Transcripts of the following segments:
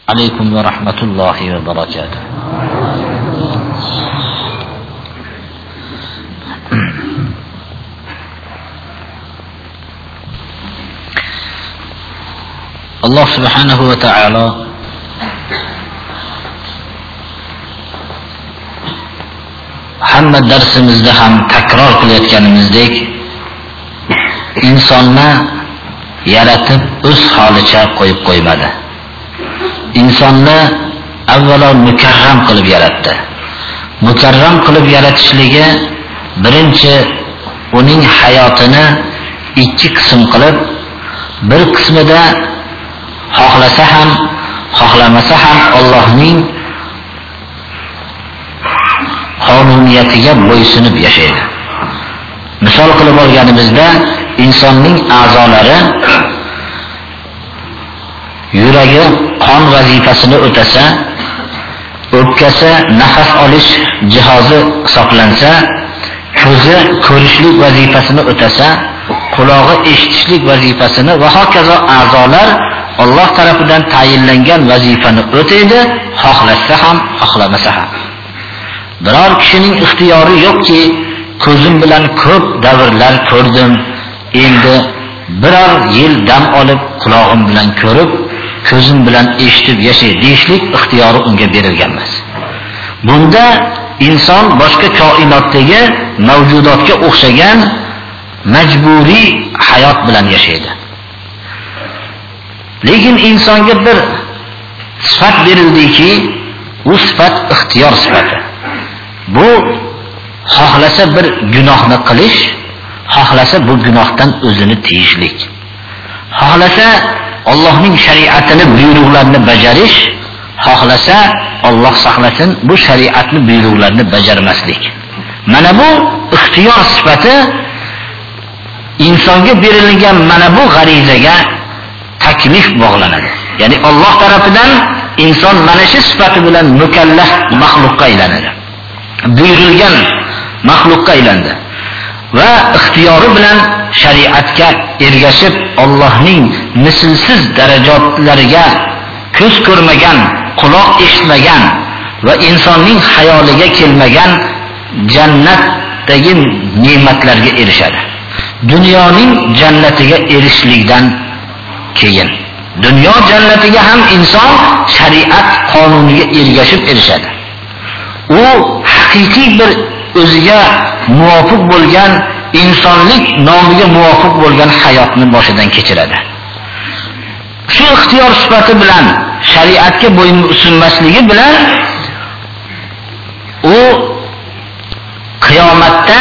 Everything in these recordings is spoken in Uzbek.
عليكم ورحمة الله وبركاته. Allah subhanahu wa ta'ala hamma darsimizda ham takror qilayotganimizdek insonni yaratib o'z holicha qo'yib qo'ymadi. İnsonni avvalo mukarram qilib yaratdi. Mukarram qilib yaratishligi birinchi uning hayotini ikki qism qilib, bir qismida xohlasa ham, xohlamasa ham Allohning qonuniyatiga bo'ysunib yashaydi. Misol qilib olganimizda insonning a'zolari yuragi qon vazifasini o'tasa, o'pkasi nafas olish jihozi hisoblansa, ko'zi ko'rishlik vazifasini o'tasa, qulog'i eshitishlik vazifasini va hokazo a'zolar Alloh tarafidan tayinlangan vazifani o'taydi, xohlasa ham, xohlamasa ham. Biror kishining ixtiyori yo'qki, ko'zim bilan ko'p davrlar ko'rdim, endi biror yil dam olib qulog'im bilan ko'rib, ko'zim bilan eshitib yashay deyishlik ixtiyori unga berilgan emas. Bunda inson boshqa koinotdagi mavjudotga o'xshagan majburiy hayot bilan yashaydi. Lekin insonga bir sifat berildiki, u sifat ixtiyor sifati. Bu xohlasa bir gunohni qilish, xohlasa bu gunohdan o'zini tiyishlik. Xohlasa Allohning shariatini, buyruqlarini bajarish, xohlasa Alloh saqlasin bu shariatni, buyruqlarini bajarmaslik. Mana bu ixtiyor sifati insonga berilgan mana bu g'arizaga taklif bog'lanadi. Ya'ni Alloh tarafidan inson mana shu sifati bilan mukallaf maxluqqa aylanadi. Buyurilgan maxluqqa aylandi. Va ixtiyori bilan shariatga ergashib Allohning mislsiz darajotlariga ko'z ko'rmagan, quloq eshitmagan va insonning xayoliga kelmagan jannatdagi ne'matlarga erishadi. Dunyoning jannatiga erishishlikdan keyin dunyo jannatiga ham inson shariat qonuniga ergashib erishadi. U haqiqiy bir o'ziga muvofiq bo'lgan, insonlik nomiga muvofiq bo'lgan hayotni boshidan kechiradi. Shu ixtiyor sifati bilan shariatga bo'ysunmasligi bilan u qiyomatda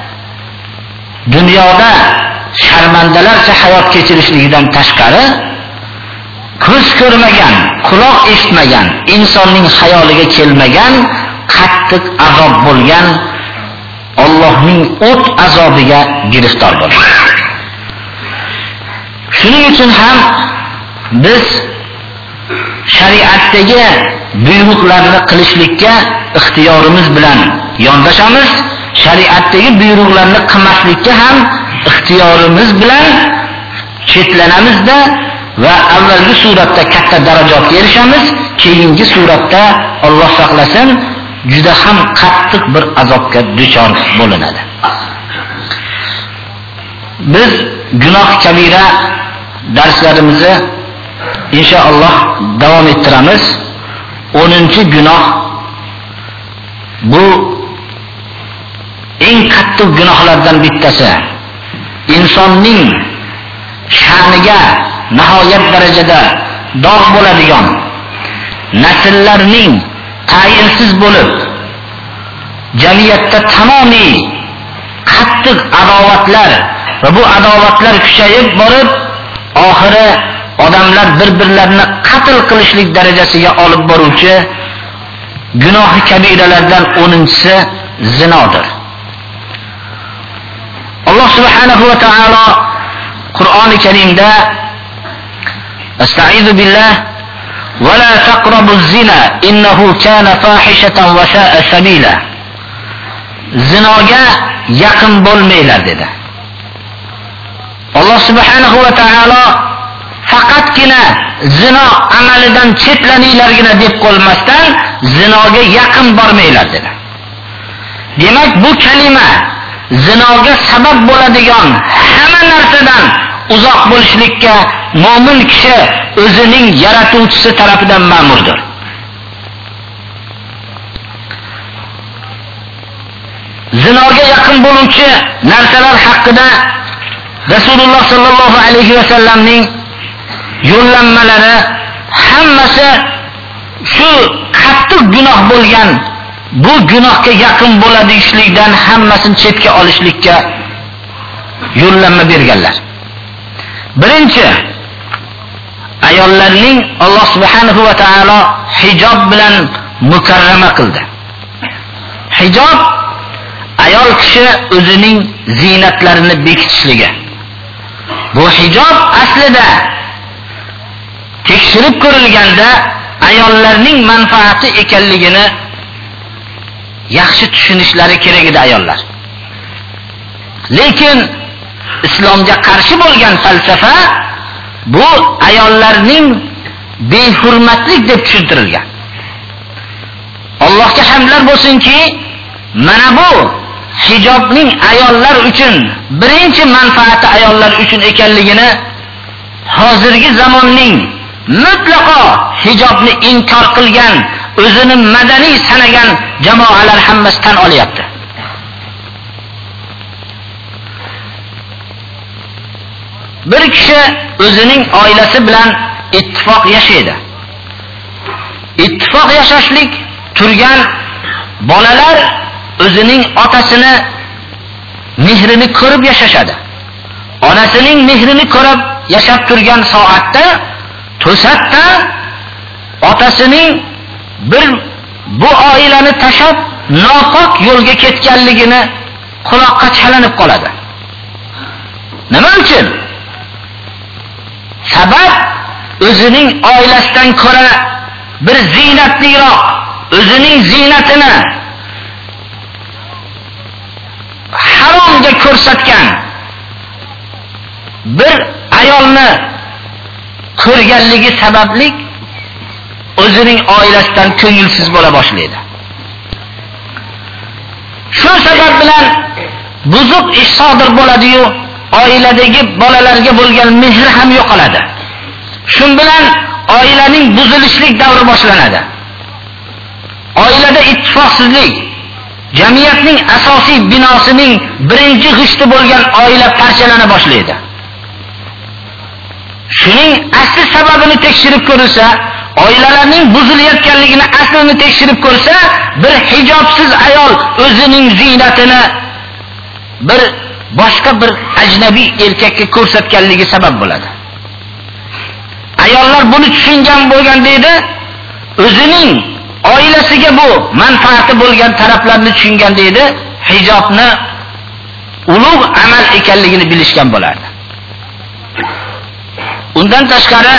dunyoda sharmandalarcha hayot kechirishligidan tashqari ko'z ko'rmagan, quloq eshitmagan, insonning xayoliga kelmagan qattiq azob bo'lgan Allohning o't azobiga giriftor bo'ladi. Shuning uchun ham biz shariatdagi buyruqlarni qilishlikka ixtiyorimiz bilan yondashamiz, shariatdagi buyruqlarni qilmaslikka ham ixtiyorimiz bilan chetlanamizda va avvalgi suratda katta darajatga erishamiz, keyingi suratda Alloh saqlasin juda ham qattiq bir azobga duchor bo'linadi. Biz gunoh kabira darslarimizni inshaalloh davom ettiramiz. 10-gunoh bu eng qattiq gunohlardan bittasi. Insonning sha'niga nihoyat darajada dog' bo'ladigan, nasllarning tayinsiz bo'lib, jamiyatda tamomiy qattiq adovatlar va bu adovatlar kuchayib borib, oxiri odamlar bir-birlarini qatl qilishlik darajasiga olib boruvchi gunohi kabiralardan 10-si zinodir. Alloh subhanahu va taolo Qur'oni Karimda Astaizu billah va la taqrabuz zina innahu kana fahishatan va sa'a sabila. Zinoga yaqin bo'lmanglar dedi. Alloh subhanahu va taolo faqatgina zino amalidan chetlaninglargina deb qo'ymasdan zinoga yaqin bormanglar dedi. Demak, bu kalima zinoga sabab bo'ladigan hamma narsadan uzoq bo'lishlikka mo'min kishi o'zining yaratuvchisi tarafidan ma'murdir. Zinoga yaqin bo'luvchi narsalar haqida Rasululloh sallallohu alayhi va sallamning yo'llanmalari hammasi shu qattiq gunoh bo'lgan, bu gunohga yaqin bo'ladi ishlikdan hammasini chetga olishlikka yo'llanma berganlar. Birinchi, ayollarning Alloh subhanahu va taolo hijob bilan mukarrama qildi. Hijob ayol kishi o'zining ziynatlarini bekitishligi. Bu hijob aslida tekshirib ko'rilganda ayollarning manfaati ekanligini yaxshi tushunishlari kerak edi ayollar. Lekin islomga qarshi bo'lgan falsafa bu ayollarning behurmatlik deb tushuntirilgan. Allohga hamdlar bo'lsinki, mana bu hijobning ayollar uchun birinchi manfaati ayollar uchun ekanligini hozirgi zamonning mutlaqo hijobni inkor qilgan, o'zini madaniy sanagan jamoalar hammasi tan olyapti. Bir kishi o'zining oilasi bilan ittifoq yashaydi. Ittifoq yashashlik turgan bolalar o'zining otasini mehrini ko'rib yashashadi. Onasining mehrini ko'rib yashab turgan soatda to'satda otasining bir bu oilani tashab nopok yo'lga ketganligini quloqqa chalinib qoladi. Nima uchun? Sabab o'zining oilasidan ko'ra bir ziynatliroq, o'zining ziynatini haromga ko'rsatgan bir ayolni ko'rganligi sababli o'zining oilasidan ko'ngilsiz bo'la boshlaydi. Shu sabab bilan buzuq ish sodir bo'ladi-yu, oiladagi bolalarga bo'lgan mehr ham yo'qoladi. Shun bilan oilaning buzilishlik davri boshlanadi. Oilada ittifoqsizlik, jamiyatning asosiy binosining birinchi g'ishti bo'lgan oila parchalana boshlaydi. Shuning asli sababini tekshirib ko'rilsa, oilalarning buzilayotganligini aslini tekshirib ko'rsa, bir hijobsiz ayol o'zining ziynatini bir boshqa bir ajnabiy erkakka ko'rsatganligi sabab bo'ladi. Ayollar buni tushungan bo'lgan deydi, o'zining oilasiga bu manfaati bo'lgan taraflarni tushungan deydi, hijobni ulug' amal ekanligini bilishgan bo'lardi. Undan tashqari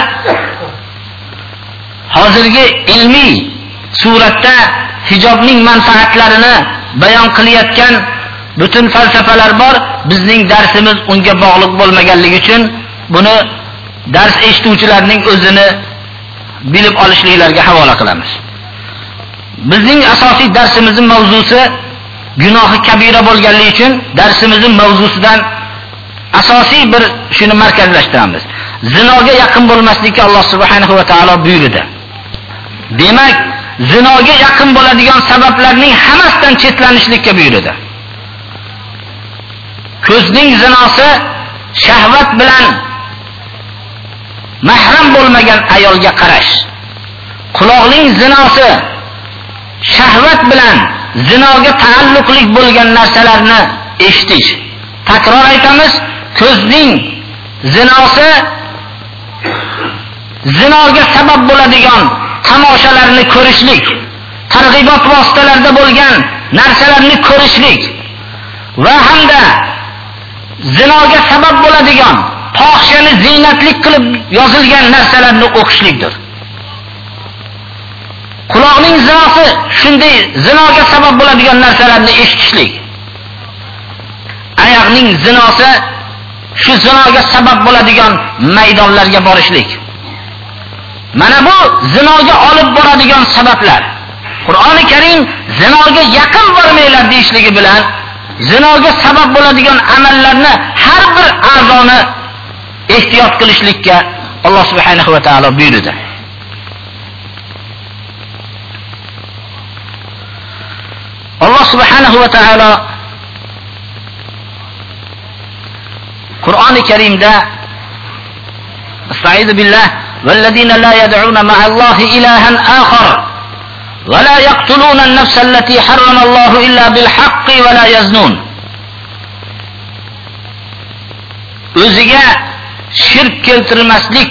hozirgi ilmiy suratda hijobning manfaatlarini bayon qilayotgan butun falsafalar bor. Bizning darsimiz unga bog'liq bo'lmaganligi uchun buni dars eshituvchilarning o'zini bilib olishliklariga havola qilamiz. Bizning asosiy darsimizning mavzusi gunohi kabira bo'lganligi uchun darsimizning mavzusidan asosiy bir shuni markazlashtiramiz. Zinoga yaqin bo'lmaslikka Alloh subhanahu va taolo buyurdi. Demak, zinoga yaqin bo'ladigan sabablarning hammasidan chetlanishlikka buyurdi. Ko'zning zinosi shahvat bilan mahram bo'lmagan ayolga qarash. Quloqning zinosi shahvat bilan zinoga taalluqli bo'lgan narsalarni eshitish. Takror aytamiz, ko'zning zinosi zinoga sabab bo'ladigan tomoshalarni ko'rishlik, targ'ibot vositalarida bo'lgan narsalarni ko'rishlik va hamda zinoga sabab bo'ladigan fohishani ziynatlik qilib yozilgan narsalarni o'qishlikdir. Quloqning zinosi shunday zinoga sabab bo'ladigan narsalarni eshitishlik. Oyoqning zinosi shu zinoga sabab bo'ladigan maydonlarga borishlik. Mana bu zinoga olib boradigan sabablar. Qur'oni Karim zinoga yaqin bormanglar deyishligi bilan zinoga sabab bo'ladigan amallarni har bir a'zoni ehtiyot qilishlikka Alloh subhanahu va taolo buyurdi. Alloh subhanahu va taolo Qur'oni Karimda Estaizu billah والذين لا يدعون مع الله إلها آخر ولا يقتلون النفس التي حرم الله إلا بالحق ولا يزنون. O'ziga shirk keltirmaslik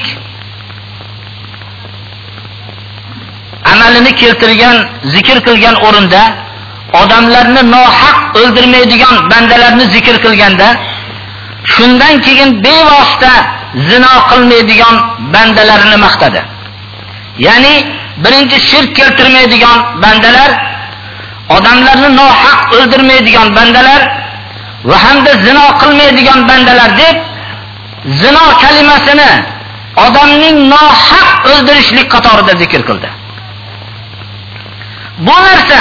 amalini keltirgan, zikr qilgan o'rinda odamlarni nohaq o'ldirmaydigan bandalarni zikr qilganda shundan keyin bevosita zino qilmaydigan bandalarini maqtadi. Ya'ni birinchi shirk keltirmaydigan bandalar, odamlarni nohaq o'ldirmaydigan bandalar va hamda zino qilmaydigan bandalar deb zino kalimasini odamning nohaq o'ldirishlik qatorida zikr qildi. Bu narsa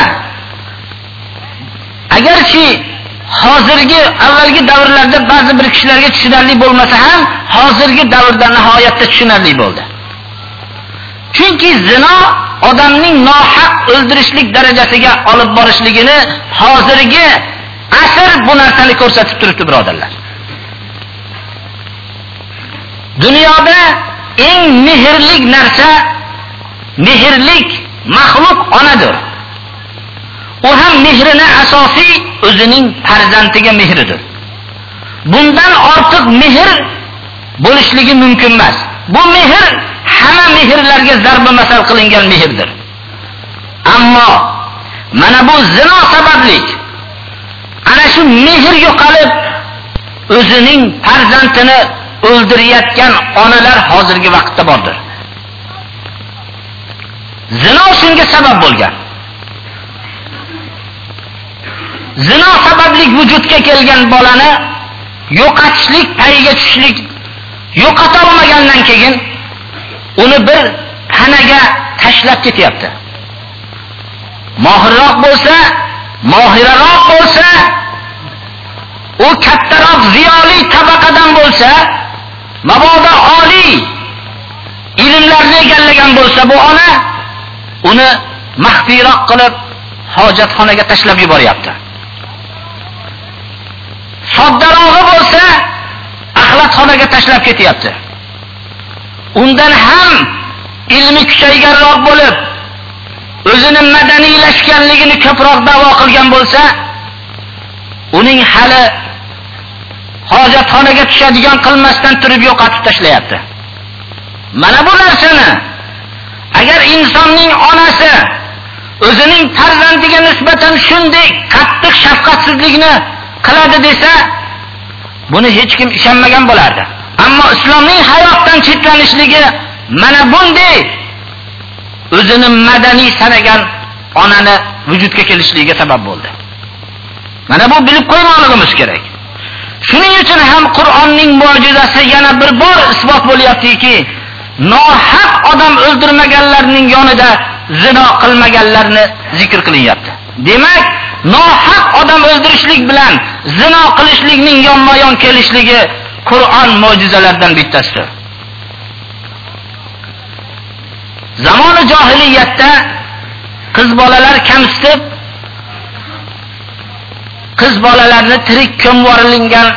agarchi hozirgi avvalgi davrlarda ba'zi bir kishilarga tushunarli bo'lmasa ham hozirgi davrda nihoyatda tushunarli bo'ldi. Chunki zino odamning nohaq o'ldirishlik darajasiga olib borishligini hozirgi asr bu narsani ko'rsatib turibdi, birodarlar. Dunyoda eng mehrlik narsa, mehrlik maxluq onadir. U ham mehrini asosiy o'zining farzandiga mehridir. Bundan ortiq mehr bo'lishligi mumkin emas. Bu mehr hamma mehrlarga zarba masal qilingan mehrdir. Ammo mana bu zino sababli ana shu mehr yo'qolib o'zining farzandini o'ldirayotgan onalar hozirgi vaqtda bordir. Zino shunga sabab bo'lgan. Zino sababli vujudga kelgan bolani yo'qotishlik, payiga tushishlik, yo'qota olmagandan keyin uni bir tanaga tashlab ketyapti. Mohirroq bo'lsa, mohiraroq bo'lsa, u kattaroq ziyoli tabaqadan bo'lsa, mabodo oliy ilmlarni egallagan bo'lsa bu ona uni maxfiyroq qilib hojatxonaga tashlab yuboryapti. Soddarog'i bo'lsa axlatxonaga tashlab ketyapti. Undan ham ilmi kuchayganroq bo'lib, o'zini madaniylashganligini ko'proq da'vo qilgan bo'lsa, uning hali hojatxonaga tushadigan qilmasdan turib yo'qotib tashlayapti. Mana bu narsani agar insonning onasi o'zining farzandiga nisbatan shunday qattiq shafqatsizlikni qiladi desa, buni hech kim ishonmagan bo'lardi. Ammo islomning hayotdan chetlanishligi mana bunday o'zini madaniy sanagan onani vujudga kelishligiga sabab bo'ldi. Mana bu bilib qo'ymoqligimiz kerak. Shuning uchun ham Qur'onning mo'jizasi yana bir bor isbot bo'lyaptiki, nohaq odam o'ldirmaganlarning yonida zino qilmaganlarni zikr qilinyapti. Demak, nohaq odam o'ldirishlik bilan zino qilishlikning yonma-yon kelishligi Qur'on mo'jizalaridan bittasidir. Zamoni johiliyatda qiz bolalar kamsitib, qiz bolalarni tirik ko'mvorilgan,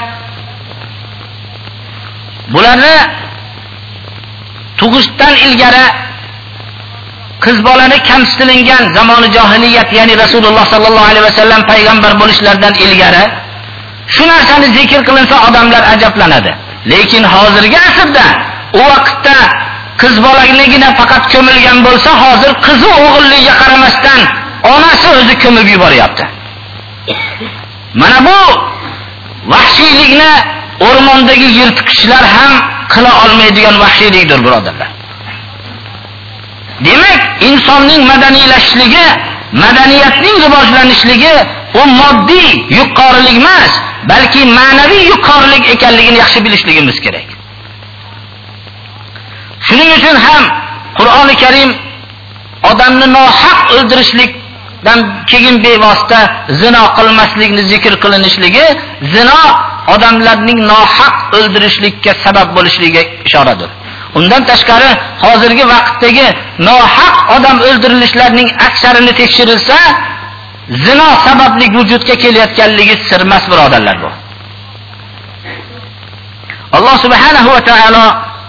bularni tug'ishdan ilgari qiz bolani kamsitilingan zamoni johiliyat, ya'ni Rasululloh sallallohu alayhi vasallam payg'ambar bo'lishlaridan ilgari shu narsani zikr qilinsa odamlar ajablanadi. Lekin hozirgi asrda u vaqtda qiz bolaligina faqat ko'milgan bo'lsa, hozir qizi o'g'illigiga qaramasdan onasi o'zi ko'mib yuboryapti. Mana bu vahshiylikni o'rmondagi yirtqichlar ham qila olmaydigan vahshiylikdir, birodarlar. Demak, insonning madaniylashishligi, madaniyatning rivojlanishligi u moddiy yuqorilik emas, balki ma'naviy yuqorilik ekanligini yaxshi bilishligimiz kerak. Shuning uchun ham Qur'oni Karim odamni nohaq o'ldirishlikdan keyin bevosita zino qilmaslikni zikr qilinishligi, zino odamlarning nohaq o'ldirishlikka sabab bo'lishligiga ishoradir. Undan tashqari hozirgi vaqtdagi nohaq odam o'ldirilishlarning aksarini tekshirilsa, zino sababli vujudga kelayotganligi sirmas birodarlar bu. Alloh subhanahu va taolo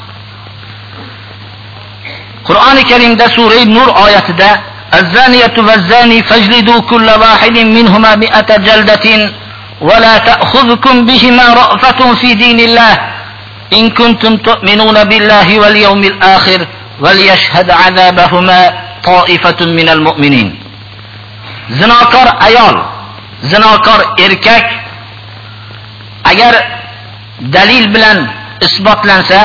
Qur'oni Karimda sura Nur oyatida Az-zaniyatu vaz-zani fajlidu kulla wahidin minhuma mi'ata jaldatin wa la ta'khudhukum bihima ra'fatun fi dinillah in kuntum tu'minuna billahi wal yawmil akhir wal yashhad 'adabahuma ta'ifatun minal mu'minin. Zinokor ayol, zinokor erkak agar dalil bilan isbotlansa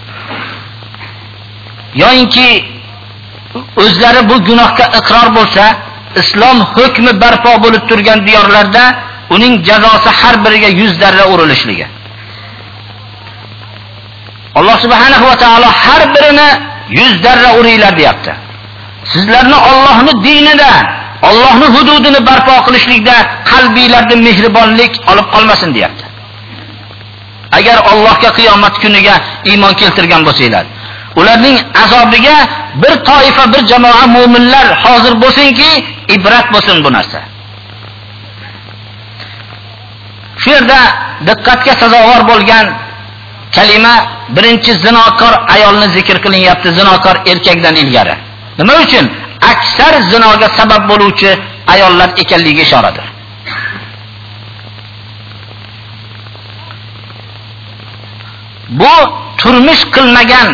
yoinki o'zlari bu gunohga iqror bo'lsa, islom hukmi barpo bo'lib turgan diyorlarda uning jazosi har biriga 100 darra urilishligi. Alloh subhanahu va taolo har birini 100 darra uringlar deyapti. Sizlarni Allohning dinida, Allohning hududini barpo qilishlikda qalbingizda mehribonlik olib qolmasin deyapti. Agar Allohga qiyomat kuniga iymon keltirgan bo'lsanglar, ularning azobiga bir toifa, bir jamoa mu'minlar hozir bo'lsinki, ibrat bo'lsin bu narsa. Shu yerda diqqatga sazovor bo'lgan kalima birinchi zinokor ayolni zikr qilinyapti, zinokor erkakdan ilgari. Nima uchun? Aksar zinoga sabab bo'luvchi ayollar ekanligiga ishoradir. Bu turmush qilmagan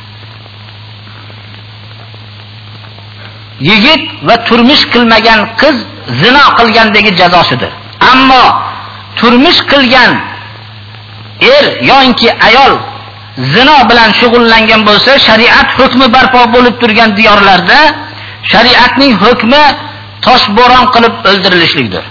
yigit va turmush qilmagan qiz zino qilgandagi jazosidir. Ammo turmush qilgan er yoki ayol zino bilan shug'ullangan bo'lsa, shariat hukmi barpo bo'lib turgan diyorlarda shariatning hukmi toshbo'ron qilib o'ldirilishlikdir.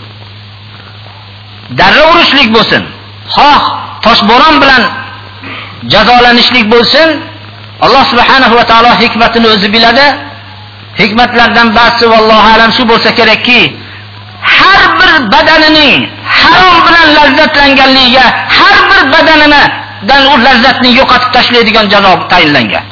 Darra urishlik bo'lsin, xoh toshbo'ron bilan jazolanishlik bo'lsin, Alloh subhanahu va taolo hikmatini o'zi biladi. Hikmatlardan ba'zi vallohu alam shu bo'lsa kerakki, har bir badanining harom bilan lazzatlanganligiga har bir badaninidan u lazzatni yo'qotib tashlaydigan jazo tayinlangan.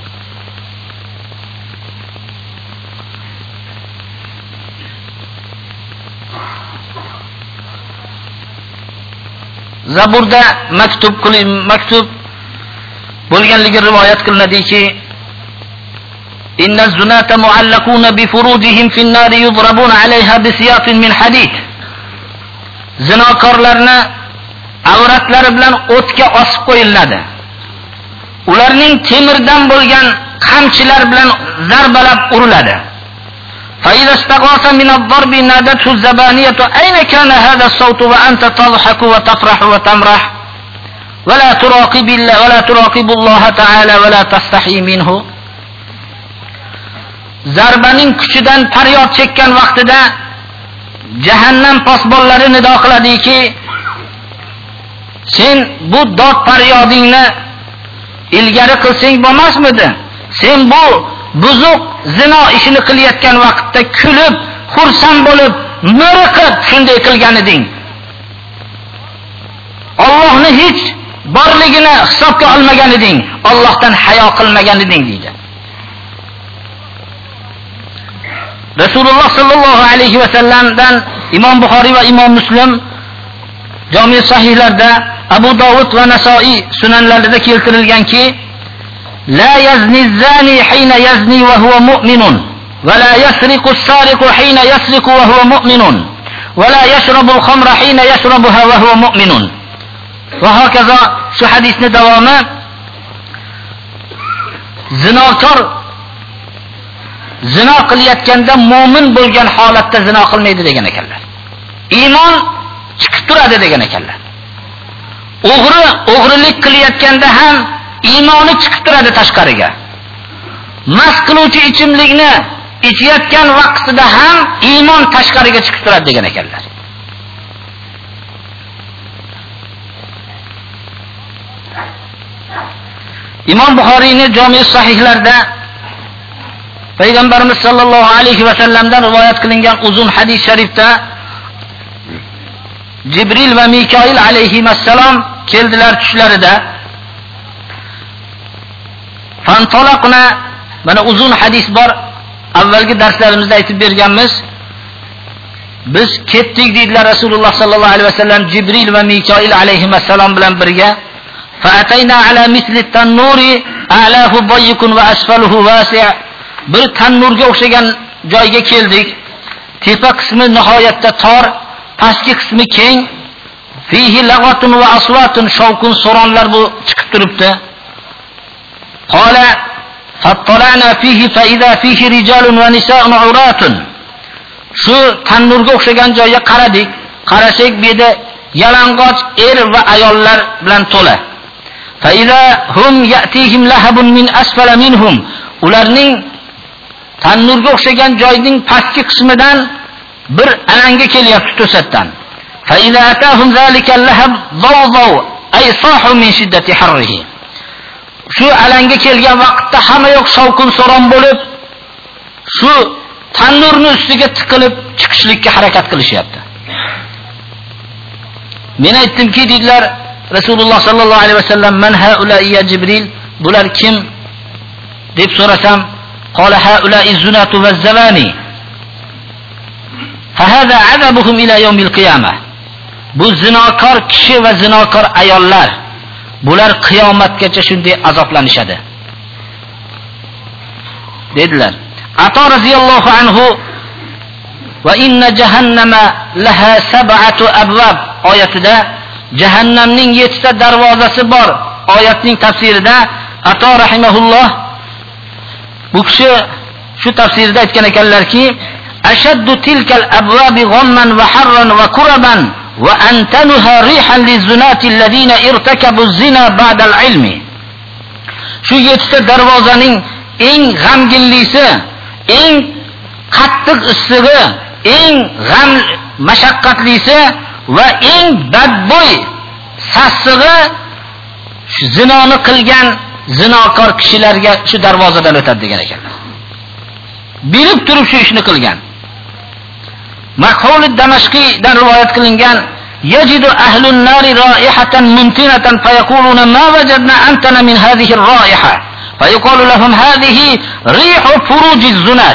Zaburda maktub bo'lganligi rivoyat qilinadiki, inna zunata muallaquna bi furujihim fin nar yudrabuna alayha bi siyafin min hadid. Zinokorlarni avratlari bilan o'tga osib qo'yiladi. Ularning temirdan bo'lgan qamchilar bilan zarbalab uriladi. Fa idza istaghatha min ad-darbi nadathu az-zabaniyatu ayna kana hadha as-sawt wa anta tadhaku wa tafrahu wa tamrah wa la turaqibu Allah ta'ala wa la tastahi minhu. Zarbaning kuchidan faryod chekkan vaqtida jahannam posbonlari nido qiladiki, sen bu dod faryodingni ilgari qilsang bo'lmasmidi? Sen bu buzuq zino ishini qilayotgan vaqtda kulib, xursand bo'lib, miriqib shunday qilgan eding. Allohni hech borligini hisobga olmagan eding, Allohdan hayo qilmagan eding deydi. Rasululloh sallallohu alayhi va sallamdan Imom Buxoriy va Imom Muslim jami sahihlarda, Abu Dovud va Nasoiy sunanlarida keltirilganki, la yazni az-zani hina yazni wa huwa mu'minun va la yasriqu as-sariqu hina yasriqu wa huwa mu'minun va la yashrabu al-khamra hina yashrabuha wa huwa mu'minun. Va hokazo shu hadisning davomi, zinokor zino qilayotganda mu'min bo'lgan holatda zino qilmaydi degan ekanlar. Iymon chiqib turadi degan ekanlar. O'g'rilik qilayotganda ham iymoni chiqib turadi tashqariga. Mast qiluvchi ichimlikni ichayotgan vaqtida ham iymon tashqariga chiqib turadi degan ekanlar. Imom Buxoriyning Jami' sahihlarida Payg'ambarimiz sollallohu alayhi va sallamdan rivoyat qilingan uzun hadis sharifda Jibril va Mikoil alayhimassalom keldilar tushlarida. Fantalaqna, mana uzun hadis bor. Avvalgi darslarimizda aytib berganmiz. Biz ketdik dedilar Rasululloh sallallohu alayhi va sallam Jibril va Mikoil alayhimassalom bilan birga. Fa'atayna ala misli tan-nuri a'lahu dayyikun va asfaluhu wasi'. Bir tannurga o'xshagan joyga keldik. Tepa qismi nihoyatda tor, pastki qismi keng. Fihi lag'atun va aswatun, shovqin so'ronlar bu chiqib turibdi. Qala fattala'na fihi fa idha fihi rijalun va nisa'un uratun. Shu tannurga o'xshagan joyga qaradik. Qarasak bu yerda yalang'och er va ayollar bilan to'la. Fa idha hum ya'tihim lahabun min asfala minhum. Ularning tannurga o'xshagan joyning pastki qismidan bir alanga kelyapti to'satdan. Fa idha atahum zalika lahab dawdaw ay sahu min shiddati harrihi. Shu alanga kelgan vaqtda hamma yoq shovqin so'ron bo'lib, shu tannurni ustiga tiqilib chiqishlikka harakat qilishyapti. Men aytdimki dedilar Rasululloh sallallohu alayhi vasallam, "Man haula'i ya Jibril?" Bular kim deb so'rasam, qala haula'i zunatu va zavani. Fa hada azabuhum ila yawmil qiyamah. Bu zinokor kishi va zinokor ayollar. Bular qiyomatgacha shunday azoblanishadi. Dedilar. Ato radhiyallohu anhu va inna jahannama laha sab'atu abwab oyatida jahannamning 7 ta darvozasi bor. Oyatning tafsirida Ato rahimahulloh bu kishi shu tafsirda aytgan ekanlarki, ashaddu tilkal abwabi ghamman va harran va kuraban va antanuha rihan lizunati alladhina irtakabu zina ba'da al-ilmi. Shu 7 ta darvozaning eng g'amginlisi, eng qattiq issig'i, eng g'am mashaqqatlisi va eng badbo'y sassig'i shu zinoni qilgan zinokor kishilarga shu darvozadan o'tadi degan ekanlar. Bilib turib shu ishni qilgan. Makhul ad-Damashqiydan rivoyat qilingan yajidu ahlun nari raihatan muntinatan fayaquluna ma wajadna antana min hadhihi ar-raiha fayaqulu lahum hadhihi rihu furuj az-zunat.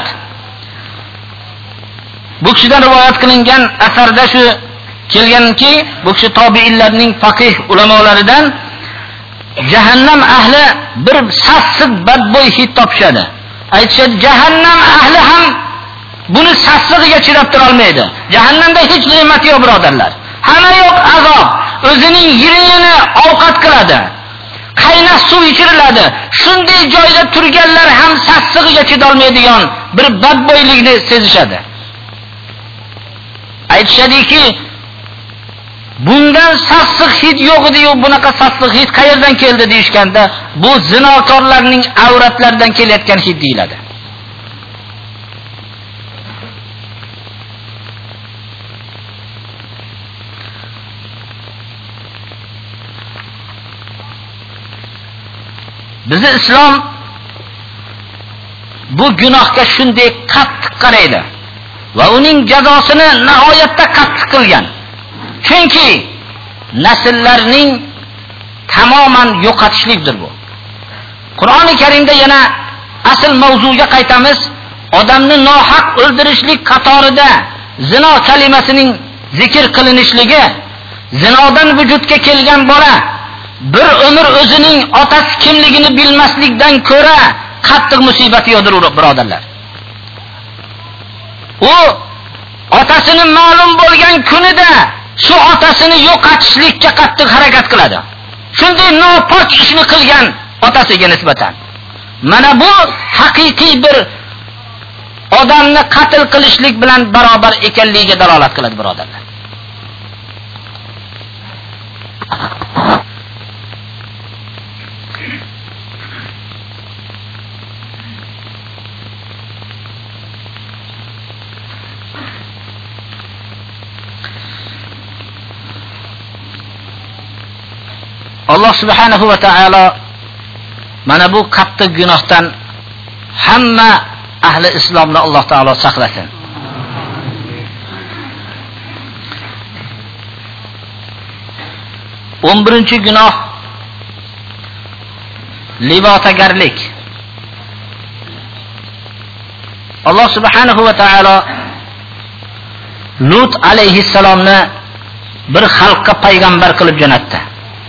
Bu kishidan rivoyat qilingan asarda shu kelganki, bu kishi tobiinlarning faqih ulamolaridan jahannam ahli bir sassiq badbo'y hid topishadi. Aytishadi, jahannam ahli ham buni sassig'iga chidab tura olmaydi. Jahannamda hech ne'mat yo'q birodarlar. Hamma yo'q azob. O'zining yiringini ovqat qiladi. Qaynoq suv ichiriladi. Shunday joyda turganlar ham sassig'iga chida olmaydigan bir badbo'ylikni sezishadi. Aytishadiki, bundan sassiq hid yo'q edi-yu, bunaqa sassiq hid qayerdan keldi deyishganda, bu zinokorlarning avratlaridan kelayotgan hid deyiladi. Bizi islom bu gunohga shunday qattiq qaraydi va uning jazosini nihoyatda qattiq qilgan. Chunki nasllarning tamoman yo'qotishlikdir bu. Qur'oni Karimda yana asl mavzuga qaytamiz. Odamni nohaq o'ldirishlik qatorida zino kalimasining zikr qilinishligi, zinodan vujudga kelgan bola bir umr o'zining otasi kimligini bilmaslikdan ko'ra qattiq musibati yo'dir birodarlar. U otasini ma'lum bo'lgan kunida shu otasini yo'qotishlikka qattiq harakat qiladi. Shunday nopok ishni qilgan otasiga nisbatan. Mana bu haqiqiy bir odamni qatl qilishlik bilan barobar ekanligiga dalolat qiladi birodarlar. Allah subhanahu va taolo Mana bu qattiq gunohdan hamma ahli islomni Alloh taolo saqlasin. O'n birinchi gunoh libotagarlik. Alloh subhanahu va taolo Lut alayhissalomni bir xalqqa payg'ambar qilib jo'natdi.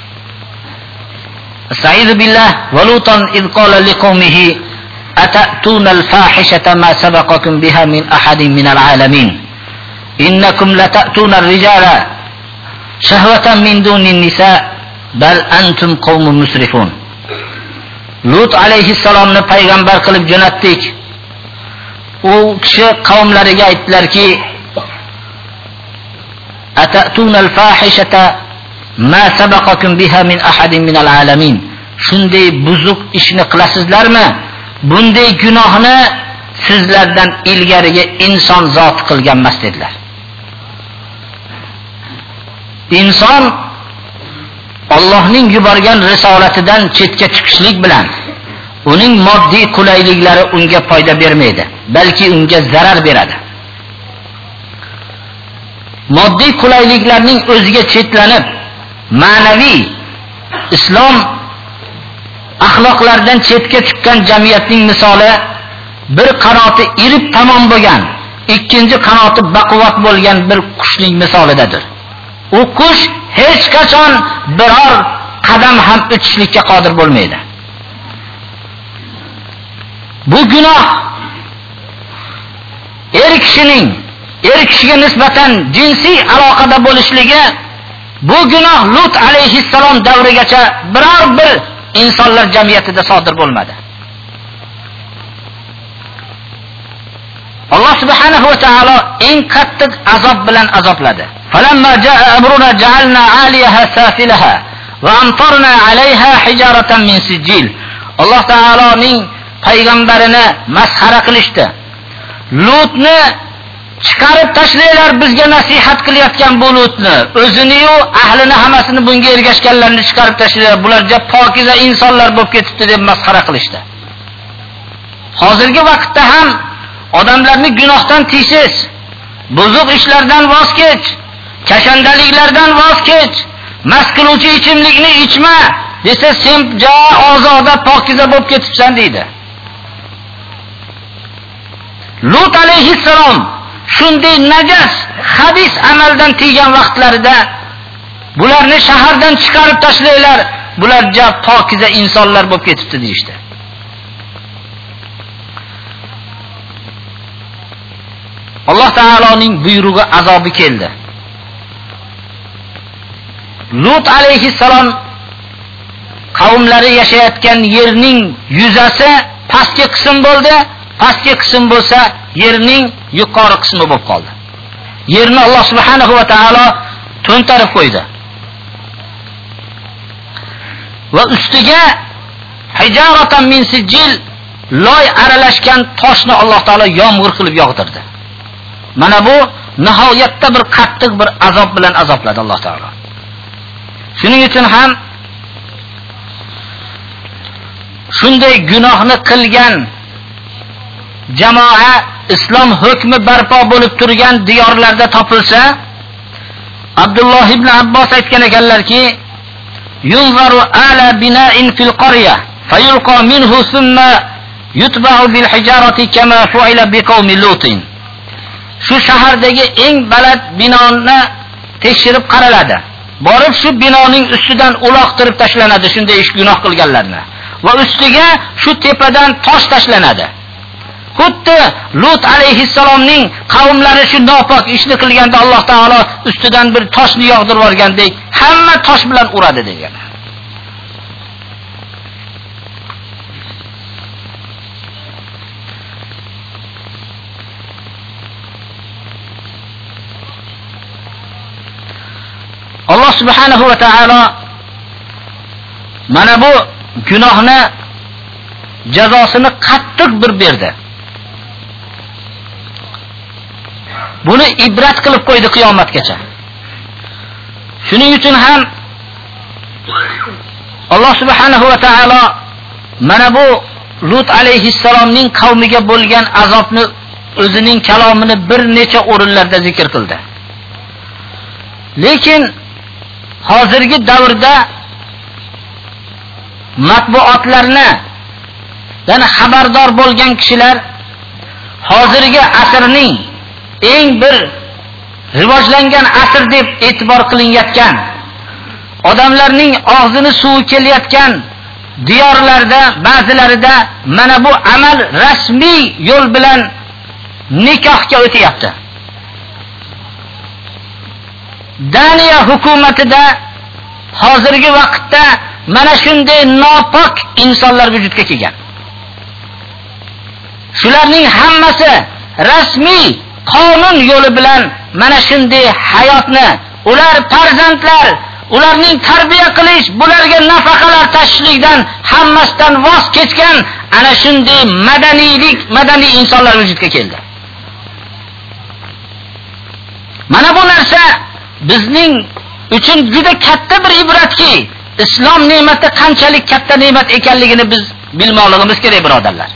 Estaizu billah va Lutan iz qala liqaumihi atatuna al-fahishata ma sabaqakum biha min ahadin min al-alamin innakum latatuna ar-rijala shahwatan min duni an-nisa bal antum qaumun musrifun. Lut alayhissalomni payg'ambar qilib jo'natdik. U kishi qavmlariga aytdilarki, atatuna al-fahishata ma sabaqakum biha min ahadin min al-alamin. Shunday buzuq ishni qilasizlarmi? Bunday gunohni sizlardan ilgariga inson zot qilgan emas dedilar. Inson Allohning yuborgan risolatidan chetga chiqishlik bilan uning moddiy qulayliklari unga foyda bermaydi, balki unga zarar beradi. Moddiy qulayliklarning o'ziga chetlanib, ma'naviy islom axloqlardan chetga chiqqan jamiyatning misoli bir qanoti irib tamom bo'lgan, ikkinchi qanoti baquvvat bo'lgan bir qushning misolidadir. U qush hech qachon biror qadam ham o'tishlikka qodir bo'lmaydi. Bu gunoh er kishiga nisbatan jinsiy aloqada bo'lishligi, bu gunoh Lut alayhissalom davrigacha biror bir insonlar jamiyatida sodir bo'lmadi. Alloh subhanahu va taolo eng qattiq azob bilan azobladi. Falamma jaa amruna ja'alna 'aliyaha safilaha va amtarna 'alayha hijaratan min sijil. Alloh taoloning payg'ambarini masxara qilishdi. Lutni chiqarib tashlanglar, bizga nasihat qilayotgan bu Lutni, o'zini-yu ahlini hammasini bunga ergashganlarni chiqarib tashlanglar, bularga pokiza insonlar bo'lib ketibdi deb masxara qilishdi. Hozirgi vaqtda ham odamlarni gunohdan tiysiz, buzuq ishlardan voz kech, kashandaliklardan voz kech, mast qiluvchi ichimlikni ichma desa sen ozoda pokiza bo'lib ketibsan deydi. Lut alayhissalom shunday najas, xabis amaldan tiygan vaqtlarida bularni shahardan chiqarib tashlanglar, bularga pokiza insonlar bo'lib ketibdi deydi. Alloh taoloning buyrug'i azobi keldi. Lut alayhissalom qavmlari yashayotgan yerning yuzasi pastki qism bo'ldi. Pastki qism bo'lsa, yerning yuqori qismi bo'lib qoldi. Yerni Alloh subhanahu va taolo to'ntarib qo'ydi. Va ustiga hijaratan min sijil, loy aralashgan toshni Alloh taolo yomg'ir qilib yog'dirdi. Mana bu nihoyatda bir qattiq bir azob bilan azobladi Alloh taolo. Shuning uchun ham shunday gunohni qilgan jamoa islom hukmi barpo bo'lib turgan diyorlarda topilsa, Abdulloh ibn Abbos aytgan ekanlarki, yunzaru ala bina'in fil qarya fayulqa minhu thumma yutba'u bil hijarati kama fu'ila biqawmi Lutin. Shu shahardagi eng baland binoni tekshirib qaraladi. Borib shu binoning ustidan uloqtirib tashlanadi shunday ish gunoh qilganlarni. Va ustiga shu tepadan tosh tashlanadi. Xuddi Lut alayhissalomning qavmlari shu nopok ishni qilganda Alloh taolo ustidan bir toshni yog'dirib yuborgandek, hamma tosh bilan uradi degan. Alloh subhanahu va taolo mana bu gunohni jazosini qattiq bir berdi. Buni ibrat qilib qo'ydi qiyomatgacha. Shuning uchun ham Alloh subhanahu va taolo mana bu Lut alayhissalomning qavmiga bo'lgan azobni o'zining kalomini bir necha o'rinlarda zikr qildi. Lekin hozirgi davrda matbuotlarni dan xabardor bo'lgan kishilar hozirgi asrning eng bir rivojlangan asr deb e'tibor qilinayotgan, odamlarning og'zini suvi kelayotgan diyorlarda ba'zilarida mana bu amal rasmiy yo'l bilan nikohga o'tyapti. Daniya hukumatida hozirgi vaqtda mana shunday nopok insonlar vujudga kelgan. Shularning hammasi rasmiy qonun yo'li bilan mana shunday hayotni, ular farzandlar, ularning tarbiya qilish, bularga nafaqalar tashishlikdan hammasidan voz kechgan ana shunday madaniy insonlar vujudga keldi. Mana bu narsa bizning uchun juda katta bir ibratki, islom ne'mati qanchalik katta ne'mat ekanligini biz bilmoqligimiz kerak, birodarlar.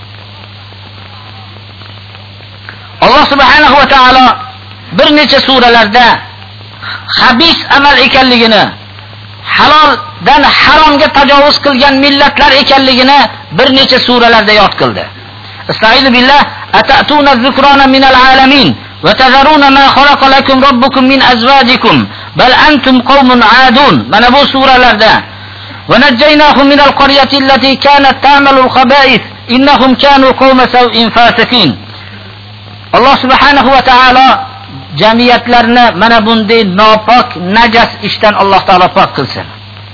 Alloh subhanahu va taolo bir necha suralarda xabis amal ekanligini, haloldan haromga tajovuz qilgan millatlar ekanligini bir necha suralarda yod qildi. Estaizu billah, atatuna zikrana minal alamin va tazaruna ma khalaqa lakum robbukum min azwajikum bal antum qaumun adun. Mana bu suralarda va najjaynahum minal qaryati allati kanat ta'malul khaba'ith innahum kanu qauma saw'in fasiqin. Alloh subhanahu va taolo jamiyatlarni mana bunday nopok, najas ishdan Alloh taolo pok qilsin.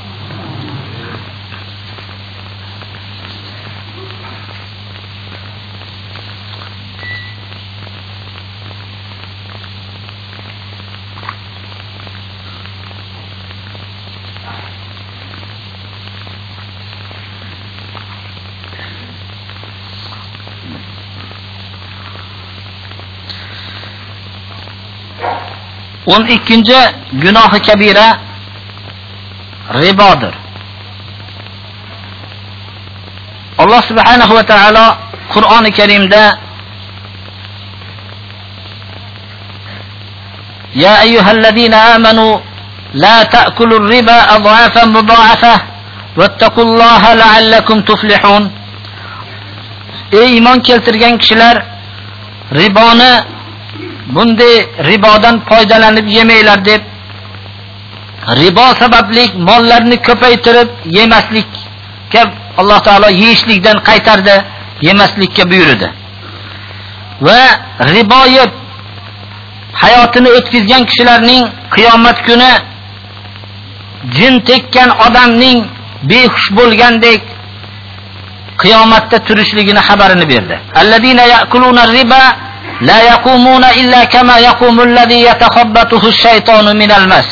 On ikkinchi gunohi kabira ribodir. Alloh subhanahu va taolo Qur'oni Karimda Ya ayyuhallazina amanu la ta'kulur riba adhafan mudha'afa wattaqullaha la'allakum tuflihun. Ey iymon keltirgan kishilar, riboni bunday ribodan foydalanib yemanglar deb, ribo sababli mollarni ko'paytirib yemaslikka Alloh taolo yeyishlikdan qaytardi, yemaslikka buyurdi. Va ribo yeb hayotini o'tkazgan kishilarning qiyomat kuni jin tekkan odamning behush bo'lgandek qiyomatda turishligini xabarini berdi. Allazina ya'kuluna riba la yaqumuna illa kama yaqumu alladhi yatakhabbathu ash-shaytanu min al-mas.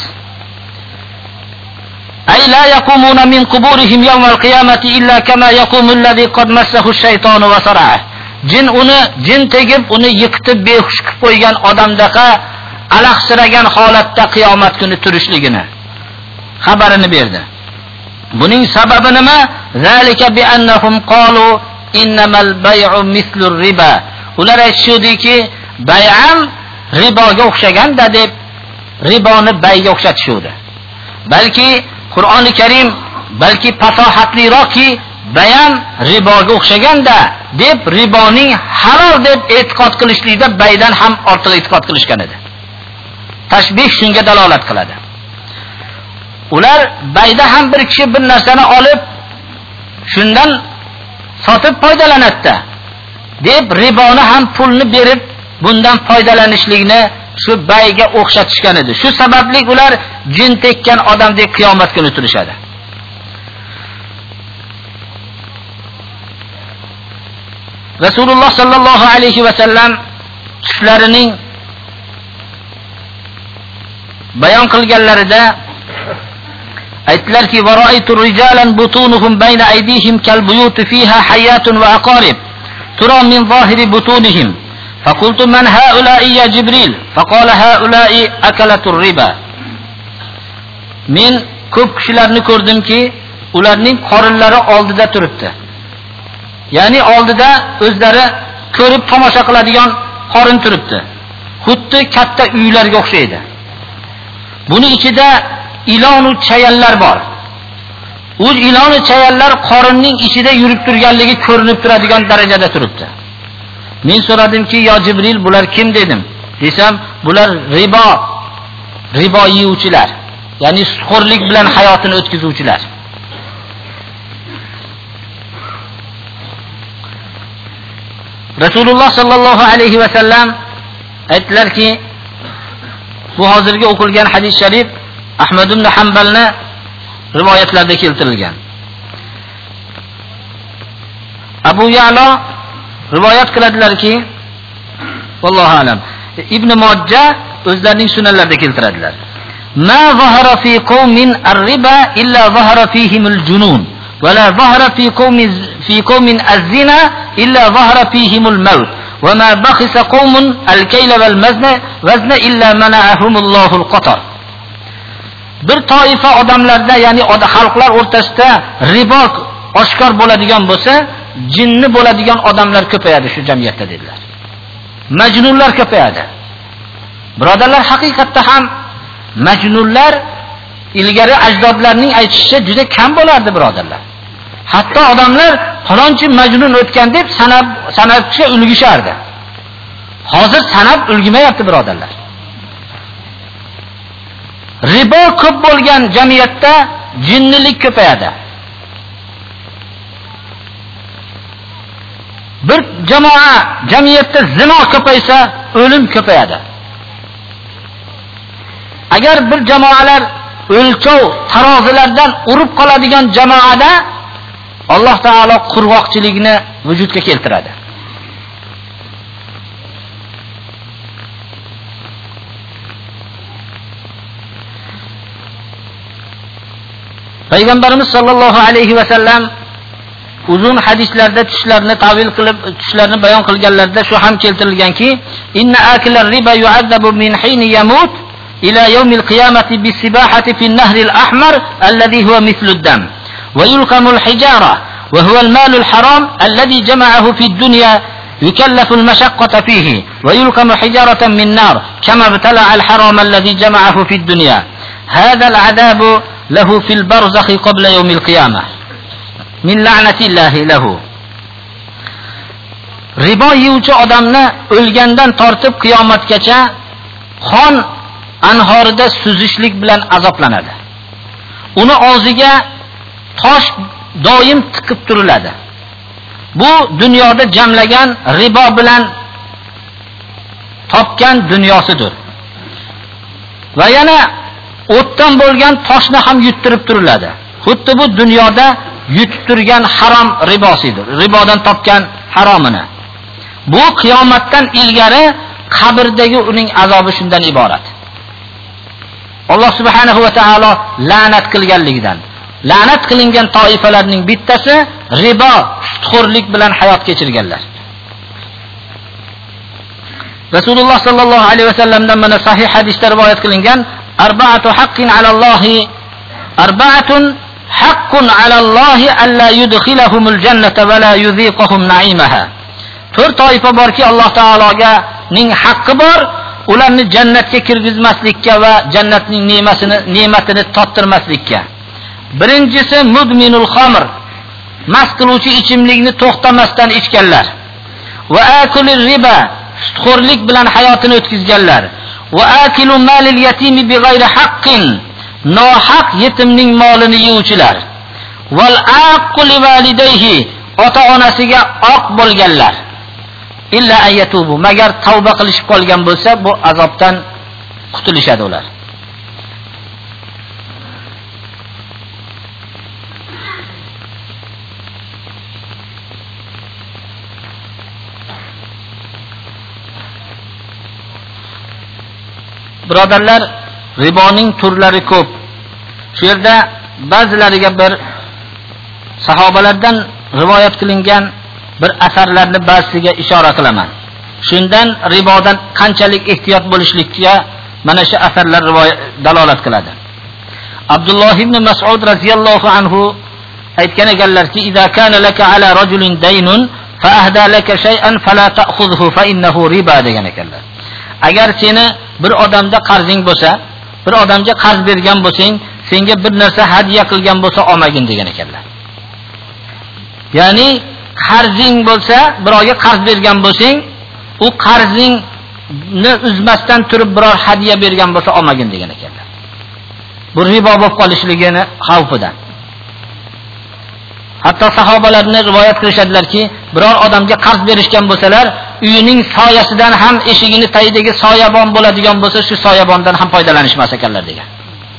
Ay la yaqumuna min quburihim yawm al-qiyamati illa kama yaqumu alladhi qad massahu ash-shaytanu wa sara'ah. Jin tegib uni yiqitib behush qilib qo'ygan odamdaqa alahsiragan holatda qiyomat kuni turishligini xabarini berdi. Buning sababi nima? Zalika bi annahum qalu innamal bay'u mislu riba. Ular aytishudiki, bay'am riboga o'xshaganda deb riboni bayga o'xshatishudi. Balki Qur'oni Karim balki fasohatliroqki, bay'am riboga o'xshaganda deb riboning halol deb e'tiqod qilishlikda baydan ham ortiq e'tiqod qilishgan edi. Tashbih shunga dalolat qiladi. Ular bayda ham bir kishi bir narsani olib shundan sotib foydalanadi deb riboni ham pulni berib bundan foydalanishlikni shu bayga o'xshatishgan edi. Shu sababli ular jin tekkan odamdek qiyomat kuni turishadi. Rasululloh sallallohu alayhi va sallam tushlarining bayon qilganlarida aytdilarki, "Va ra'aytu rijalan butunuhum bayna aydihim kal buyut fiha hayatun va aqarib tura min zahiri butunihim. Faqultu man haula'i ya Jibril? Faqala haula'i akalatur riba." Men ko'p kishilarni ko'rdimki, ularning qorinlari oldida turibdi. Ya'ni oldida o'zlari ko'rib tomosha qiladigan qorin turibdi. Xuddi katta uylarga o'xshaydi. Buni ichida ilon va chayallar bor. U ilon va chayallar qorinning ichida yurib turganligi ko'rinib turadigan darajada turibdi. Men so'radimki, "Yo Jibril, bular kim?" dedim. Desam, bular ribo yeyuvchilar. Ya'ni sutxo'rlik bilan hayotini o'tkazuvchilar. Rasululloh sallallohu alayhi va sallam aytdilarki, bu hozirgi o'qilgan hadis sharif Ahmad ibn Hanbalni rivoyatlarda keltirilgan. Abu Ya'la rivoyat qiladilarki, vallohu alam, Ibn Majah o'zlarining sunanlarida keltiradilar. Ma zahara fi qaumin ar-riba illa zahara fihim al-junun wa la zahara fi qaumin az-zina illa zahara fihim al-maut wa ma bakhisa qaumun al-kayla wal-wazna illa mana'ahumullohu al-qatar. Bir toifa odamlarda, ya'ni xalqlar o'rtasida ribo oshkor bo'ladigan bo'lsa, jinni bo'ladigan odamlar ko'payadi shu jamiyatda dedilar. Majnunlar ko'payadi. Birodarlar, haqiqatda ham majnunlar ilgari ajdodlarning aytishicha juda kam bo'lardi, birodarlar. Hatto odamlar falonchi majnun o'tgan deb sanabga ulgishardi. Hozir sanab ulgimayapti, birodarlar. Ribo ko'p bo'lgan jamiyatda jinnilik ko'payadi. Bir jamoa jamiyatda zino ko'paysa, o'lim ko'payadi. Agar bir jamoalar o'lchov tarozilardan urib qoladigan jamoada Alloh taolo qurg'oqchilikni vujudga keltiradi. Payg'ambarimiz sollallohu alayhi va sallam uzun hadislarda tushlarni ta'vil qilib, tushlarni bayon qilganlarda shu ham keltirilganki, inna akilar riba yu'adabu min hini yamut ila yawmil qiyamati bisibahati fi an-nahr al-ahmar alladhi huwa mithlu ad-dam wa yulqamu al-hijara wa huwa al-mal al-haram alladhi jama'ahu fi ad-dunya yukallafu al-mashaqqata fihi wa yulqamu hijaratan min nar kama ibtala'a al-haram alladhi jama'ahu fi ad-dunya hadha al-'adabu lahu fi al-barzakh qabla yawm al-qiyamah min la'natillahi lahu. Ribo yeyuvchi odamni o'lgandan tortib qiyomatgacha qon anhorida suzishlik bilan azoblanadi. Uni og'ziga tosh doim tiqib turiladi. Bu dunyoda jamlagan ribo bilan topgan dunyosidir. Va yana o'tdan bo'lgan toshni ham yuttirib turiladi. Xuddi bu dunyoda yutib turgan harom ribosidir. Ribodan topgan haromini. Bu qiyomatdan ilgari qabrdagi uning azobi shundan iborat. Alloh subhanahu va taolo la'nat qilganligidan. La'nat qilingan toifalarning bittasi ribo, sutxo'rlik bilan hayot kechirganlar. Rasululloh sallallohu alayhi va sallamdan mana sahih hadisda rivoyat qilingan arba'atun haqqun 'ala Allohi alla yudkhilahumul jannata va la yuziqahum na'imaha. 4 toifa borki, Alloh taologa ning haqqi bor, ularni jannatga kirgizmaslikka va jannatning ne'matini tottirmaslikka. Birinchisi mudminul khamr, mast qiluvchi ichimlikni to'xtamasdan ichganlar. Va akulir riba, sutxo'rlik bilan hayotini o'tkazganlar. Va akilu malil yatimi bighayri haqqin, nohaq yetimning molini yeyuvchilar. Val aquli validayhi, ota-onasiga oq bo'lganlar. Illa ayatubu, magar tavba qilishib qolgan bo'lsa, bu azobdan qutulishadi ular. Birodarlar, riboning turlari ko'p. Shu yerda ba'zilariga bir sahobalardan rivoyat qilingan bir asarlarni ba'zisiga ishora qilaman. Shundan ribodan qanchalik ehtiyot bo'lishlikka mana shu asarlar dalolat qiladi. Abdulloh ibn Mas'ud radhiyallohu anhu aytgan ekanlarki, "Idza kana laka ala rajulin daynun fa ahda laka shay'an fala ta'khudhu fa innahu riba" degan ekanlar. Agar seni bir odamda qarzing bo'lsa, bir odamga qarz bergan bo'lsang, senga bir narsa hadya qilgan bo'lsa olmagin degan ekanlar. Ya'ni qarzing bo'lsa, birovga qarz bergan bo'lsang, u qarzingni uzmasdan turib biror hadya bergan bo'lsa olmagin degan ekanlar. Bu ribo bo'lib qolishligini xavfidan. Hatto sahobalarni rivoyat qilishadilarki, biror odamga qarz berishgan bo'lsalar, uyining soyasidan ham eshigini tagidagi soyabon bo'ladigan bo'lsa, shu soyabondan ham foydalanishmas ekanlar degan.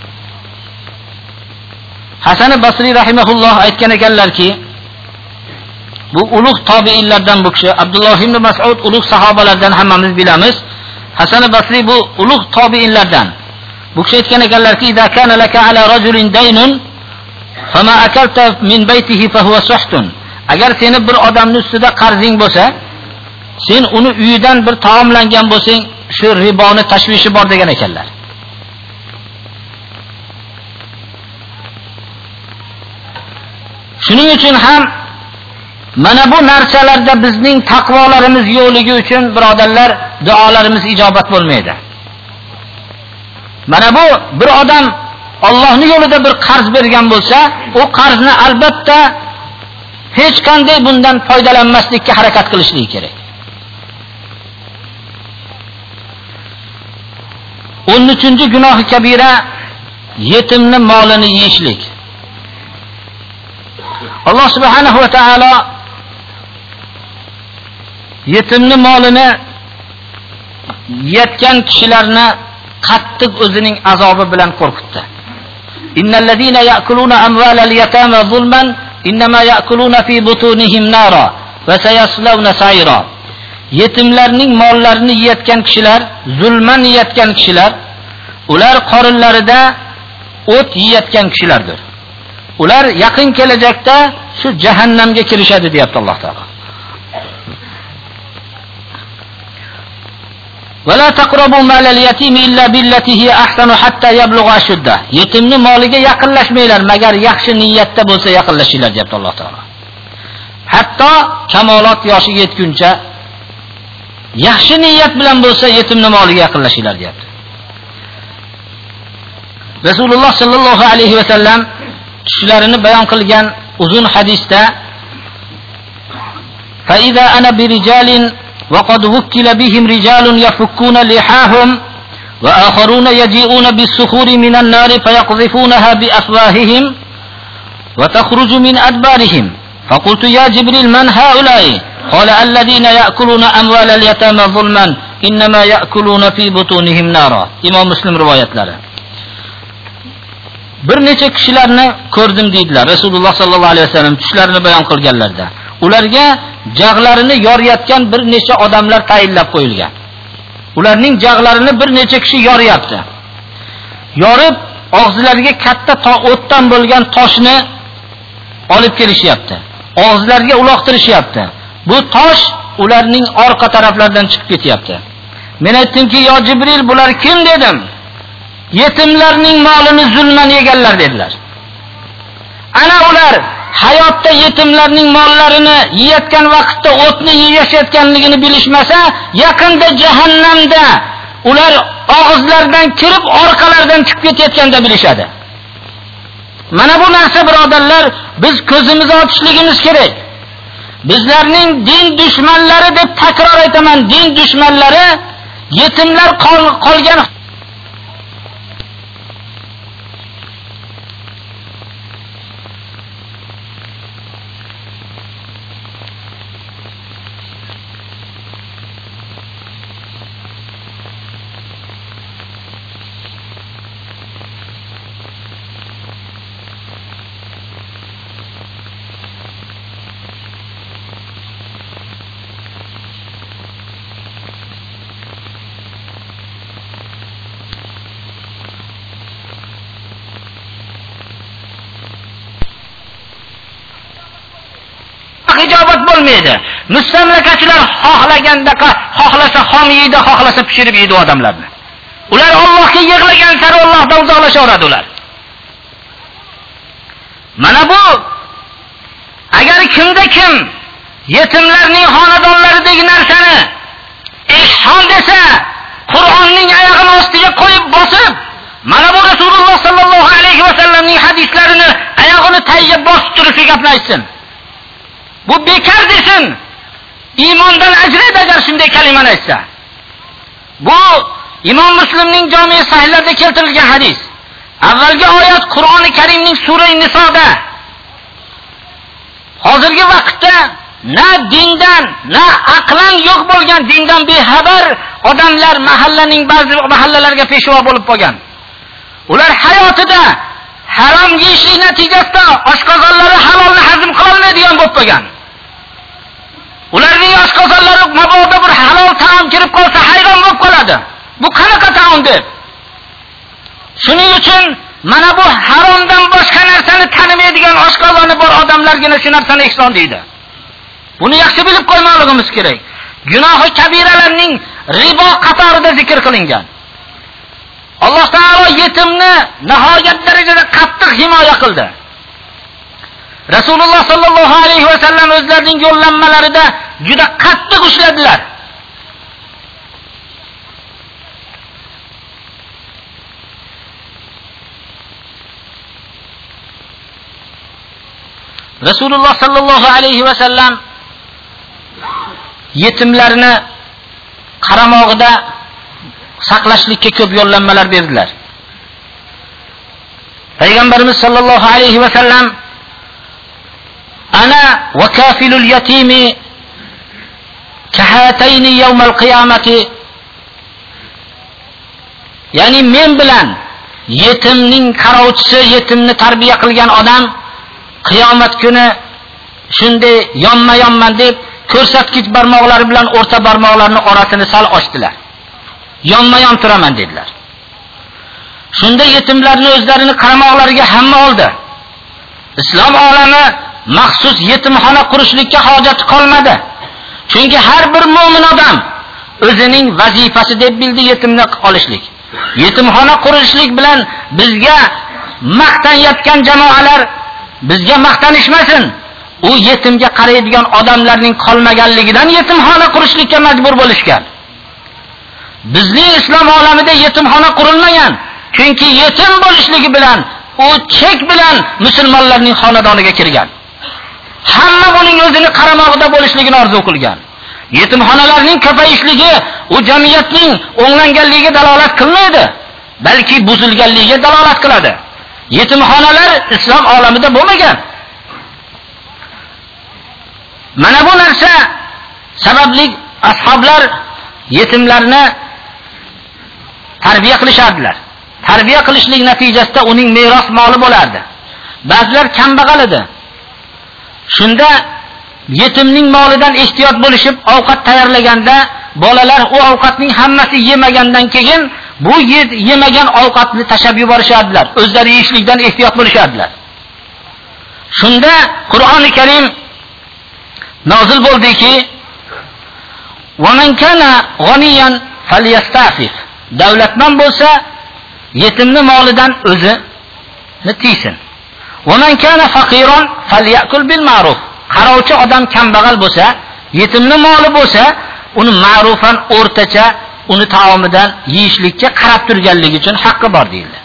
Hasan Basri rahimahulloh aytgan ekanlarki, bu ulug' tobiinlardan bu kishi, Abdulloh ibn Mas'ud ulug' sahobalardan hammamiz bilamiz. Hasan Basri bu ulug' tobiinlardan. Bu kishi aytgan ekanlarki, "Idza kana laka ala rajulin daynun fama akalta min baytihi fa huwa suhtun." Agar seni bir odamning ustida qarzing bo'lsa, sen uni uyidan bir taomlangan bo'lsang, shu riboni tashvishi bor degan ekanlar. Shuning uchun ham mana bu narsalarda bizning taqvolarimiz yo'qligi uchun birodarlar, duolarimiz ijobat bo'lmaydi. Mana bu bir odam Allohning yo'lida bir qarz bergan bo'lsa, u qarzni albatta hech qanday bundan foydalanmaslikka harakat qilishligi kerak. 13-gunohi kabira yetimning molini yeyishlik. Alloh subhanahu va taolo yetimning molini yeyotgan kishilarni qattiq o'zining azobi bilan qo'rqitdi. Innallazina ya'kuluna amwalal yatama zulman innama ya'kuluna fi butunihim nara va sayaslawna sa'ira. Yetimlarning mollarini yeyotgan kishilar, zulman yeyotgan kishilar, ular qorinlarida o't yeyotgan kishilardir. Ular yaqin kelajakda shu jahannamga kirishadi deyapti Alloh taolo. ولا تقربوا مال اليتيم إلا بالتي هي أحسن حتى يبلغ أشده. Yetimning moliga yaqinlashmanglar, magar yaxshi niyatda bo'lsa yaqinlashinglar deyapti Alloh taolo. Hatto kamolot yoshiga yetguncha yaxshi niyat bilan bo'lsa yetimning moliga yaqinlashinglar deyapti. Rasululloh sallallohu alayhi va sallam shularni bayon qilgan uzun hadisda fa iza ana bi rijalin وقد وكل بهم رجال يفكون لحاهم وآخرون يجيئون بالصخور من النار فيقذفونها بأفواههم وتخرج من أدبارهم فقلت يا جبريل من هؤلاء قال الذين يأكلون أموال اليتامى ظلما إنما يأكلون في بطونهم نارا. İmam Müslim rivoyatlari. Bir necha kishilarni ko'rdim deydilar Rasululloh sallallohu alayhi vasallam tushlarini bayon qilganlarda. Ularga jag'larini yorayotgan bir necha odamlar tayinlab qo'yilgan. Ularning jag'larini bir necha kishi yoryapti. Yorib, og'zlariga katta o'tdan bo'lgan toshni olib kelishyapti. Og'zlariga uloqtirishyapti. Bu tosh ularning orqa taraflaridan chiqib ketyapti. Men aytdimki, "Yo Jibril, bular kim?" dedim. "Yetimlarning molini zulman yeganlar" dedilar. Ana ular hayotda yetimlarning mollarini yeyotgan vaqtda o'tni yeyishayotganligini bilishmasa, yaqinda jahannamda ular og'izlaridan kirib orqalaridan chiqib ketayotganda bilishadi. Mana bu narsa birodarlar, biz ko'zimizni ochishligimiz kerak. Bizlarning din dushmanlari deb takror aytaman, din dushmanlari yetimlar qolgan ijobat bo'lmaydi. Mustamlakachilar xohlaganda xohlasa xom yeydi, xohlasa pishirib yeydi odamlarni. Ular Allohga yig'lagan sari Allohdan uzoqlashaveradi ular. Mana bu Agar kimda kim yetimlarning xonadonlaridagi narsani ehson desa, Qur'onning oyog'ini ostiga qo'yib bosib, mana bu Rasululloh sallallohu alayhi va sallamning hadislarini oyog'ini tagiga bosib turib gapni aytsin. Bu bekor desin. Iymondan ajraydi agar shunday kalimani aytsa. Bu Imom Muslimning Jami' sahihlarida keltirilgan hadis. Avvalgi oyat Qur'oni Karimning sura Nisoda. Hozirgi vaqtda na dindan, na aqlan yo'q bo'lgan, dindan bexabar odamlar mahallaning ba'zi mahallalarga peshvo bo'lib qolgan. Ular hayotida harom yeyishlik natijasida oshqozonlari halolni hazm qila olmaydigan bo'lib qolgan. Ularning oshqozonlari mabodo bir halol taom kirib qolsa hayron bo'lib qoladi. Bu qanaqa taom deb. Shuning uchun mana bu haromdan boshqa narsani tanimaydigan oshqozoni bor odamlargina shu narsani ihson deydi. Buni yaxshi bilib qo'ymoqligimiz kerak. Gunohi kabiralarning ribo qatorida zikr qilingan. Alloh taolo yetimni nihoyat darajada qattiq himoya qildi. Rasululloh sallallohu alayhi va sallam o'zlarining yo'llanmalarida juda qattiq ushladilar. Rasululloh sallallohu alayhi va sallam yetimlarni qaramog'ida saqlashlikka ko'p yo'llanmalar berdilar. Payg'ambarimiz sallallohu alayhi va sallam ana va kafilul yatimi kahatayni yawmal qiyamati, ya'ni men bilan yetimning qarovchisi, yetimni tarbiya qilgan odam qiyomat kuni shunday yonma-yonman deb ko'rsatkich barmoqlari bilan o'rta barmoqlarining orasini sal ochdilar. Yonma-yon turaman dedilar. Shunda yetimlarni o'zlarini qaramoqlariga hamma oldi. Islom olami maxsus yetimxona qurishlikka hojati qolmadi. Chunki har bir mu'min odam o'zining vazifasi deb bildi yetimni olishlik. Yetimxona qurishlik bilan bizga maqtanayotgan jamoalar bizga maqtanishmasin. U yetimga qaraydigan odamlarning qolmaganligidan yetimxona qurishlikka majbur bo'lishgan. Bizning islom olamida yetimxona qurilmagan. Chunki yetim bo'lishligi bilan u chek bilan musulmonlarning xonadoniga kirgan. Hamma uning o'zini qaramog'ida bo'lishligini orzu qilgan. Yetimxonalarning ko'payishligi u jamiyatning o'nglanganligiga dalolat qilmaydi, balki buzilganligiga dalolat qiladi. Yetimxonalar islom olamida bo'lmagan. Mana bu narsa sababli ashoblar yetimlarni tarbiya qilishardilar. Tarbiya qilishlik natijasida uning meros moli bo'lardi. Ba'zilar kambag'al edi. Shunda yetimning molidan ehtiyot bo'lishib ovqat tayyorlaganda bolalar u ovqatning hammasi yemagandan keyin bu yemagan ovqatni tashab yuborishardilar. O'zlari yeyishlikdan ehtiyot bo'lishardilar. Shunda Qur'oni Karim nozil bo'ldiki: "Va man kana g'aniyan falyastafif." Davlatman bo'lsa yetimni molidan o'zini tiysin. "Va man kana faqiran falyakul bil ma'ruf." Qarovchi odam kambag'al bo'lsa, yetimni moli bo'lsa, uni ma'rufan o'rtacha uni taomidan yeyishlikka qarab turganligi uchun haqqi bor deyildi.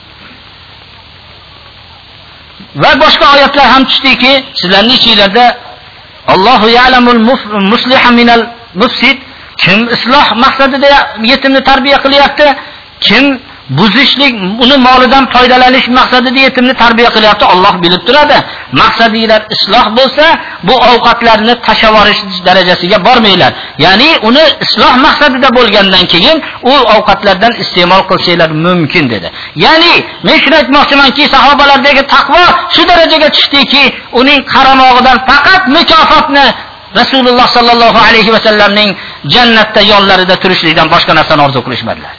Va boshqa oyatlar ham tushdiki, sizlarning ichingizda Allohu ya'lamul musliha minal mufsid, kim isloh maqsadida yetimni tarbiya qilyapti, kim buzishlik, uni molidan foydalanish maqsadida yetimni tarbiya qilyapti, Alloh bilib turadi. Maqsadinglar isloh bo'lsa, bu ovqatlarni tashlab yuborish darajasiga bormanglar. Ya'ni uni isloh maqsadida bo'lgandan keyin u ovqatlardan iste'mol qilsanglar mumkin dedi. Ya'ni men shuni aytmoqchimanki, sahobalardagi taqvo shu darajaga tushdiki, uning qaramog'idan faqat mukofotni Rasululloh sallallohu alayhi va sallamning jannatda yonlarida turishlikdan boshqa narsani orzu qilishmadilar.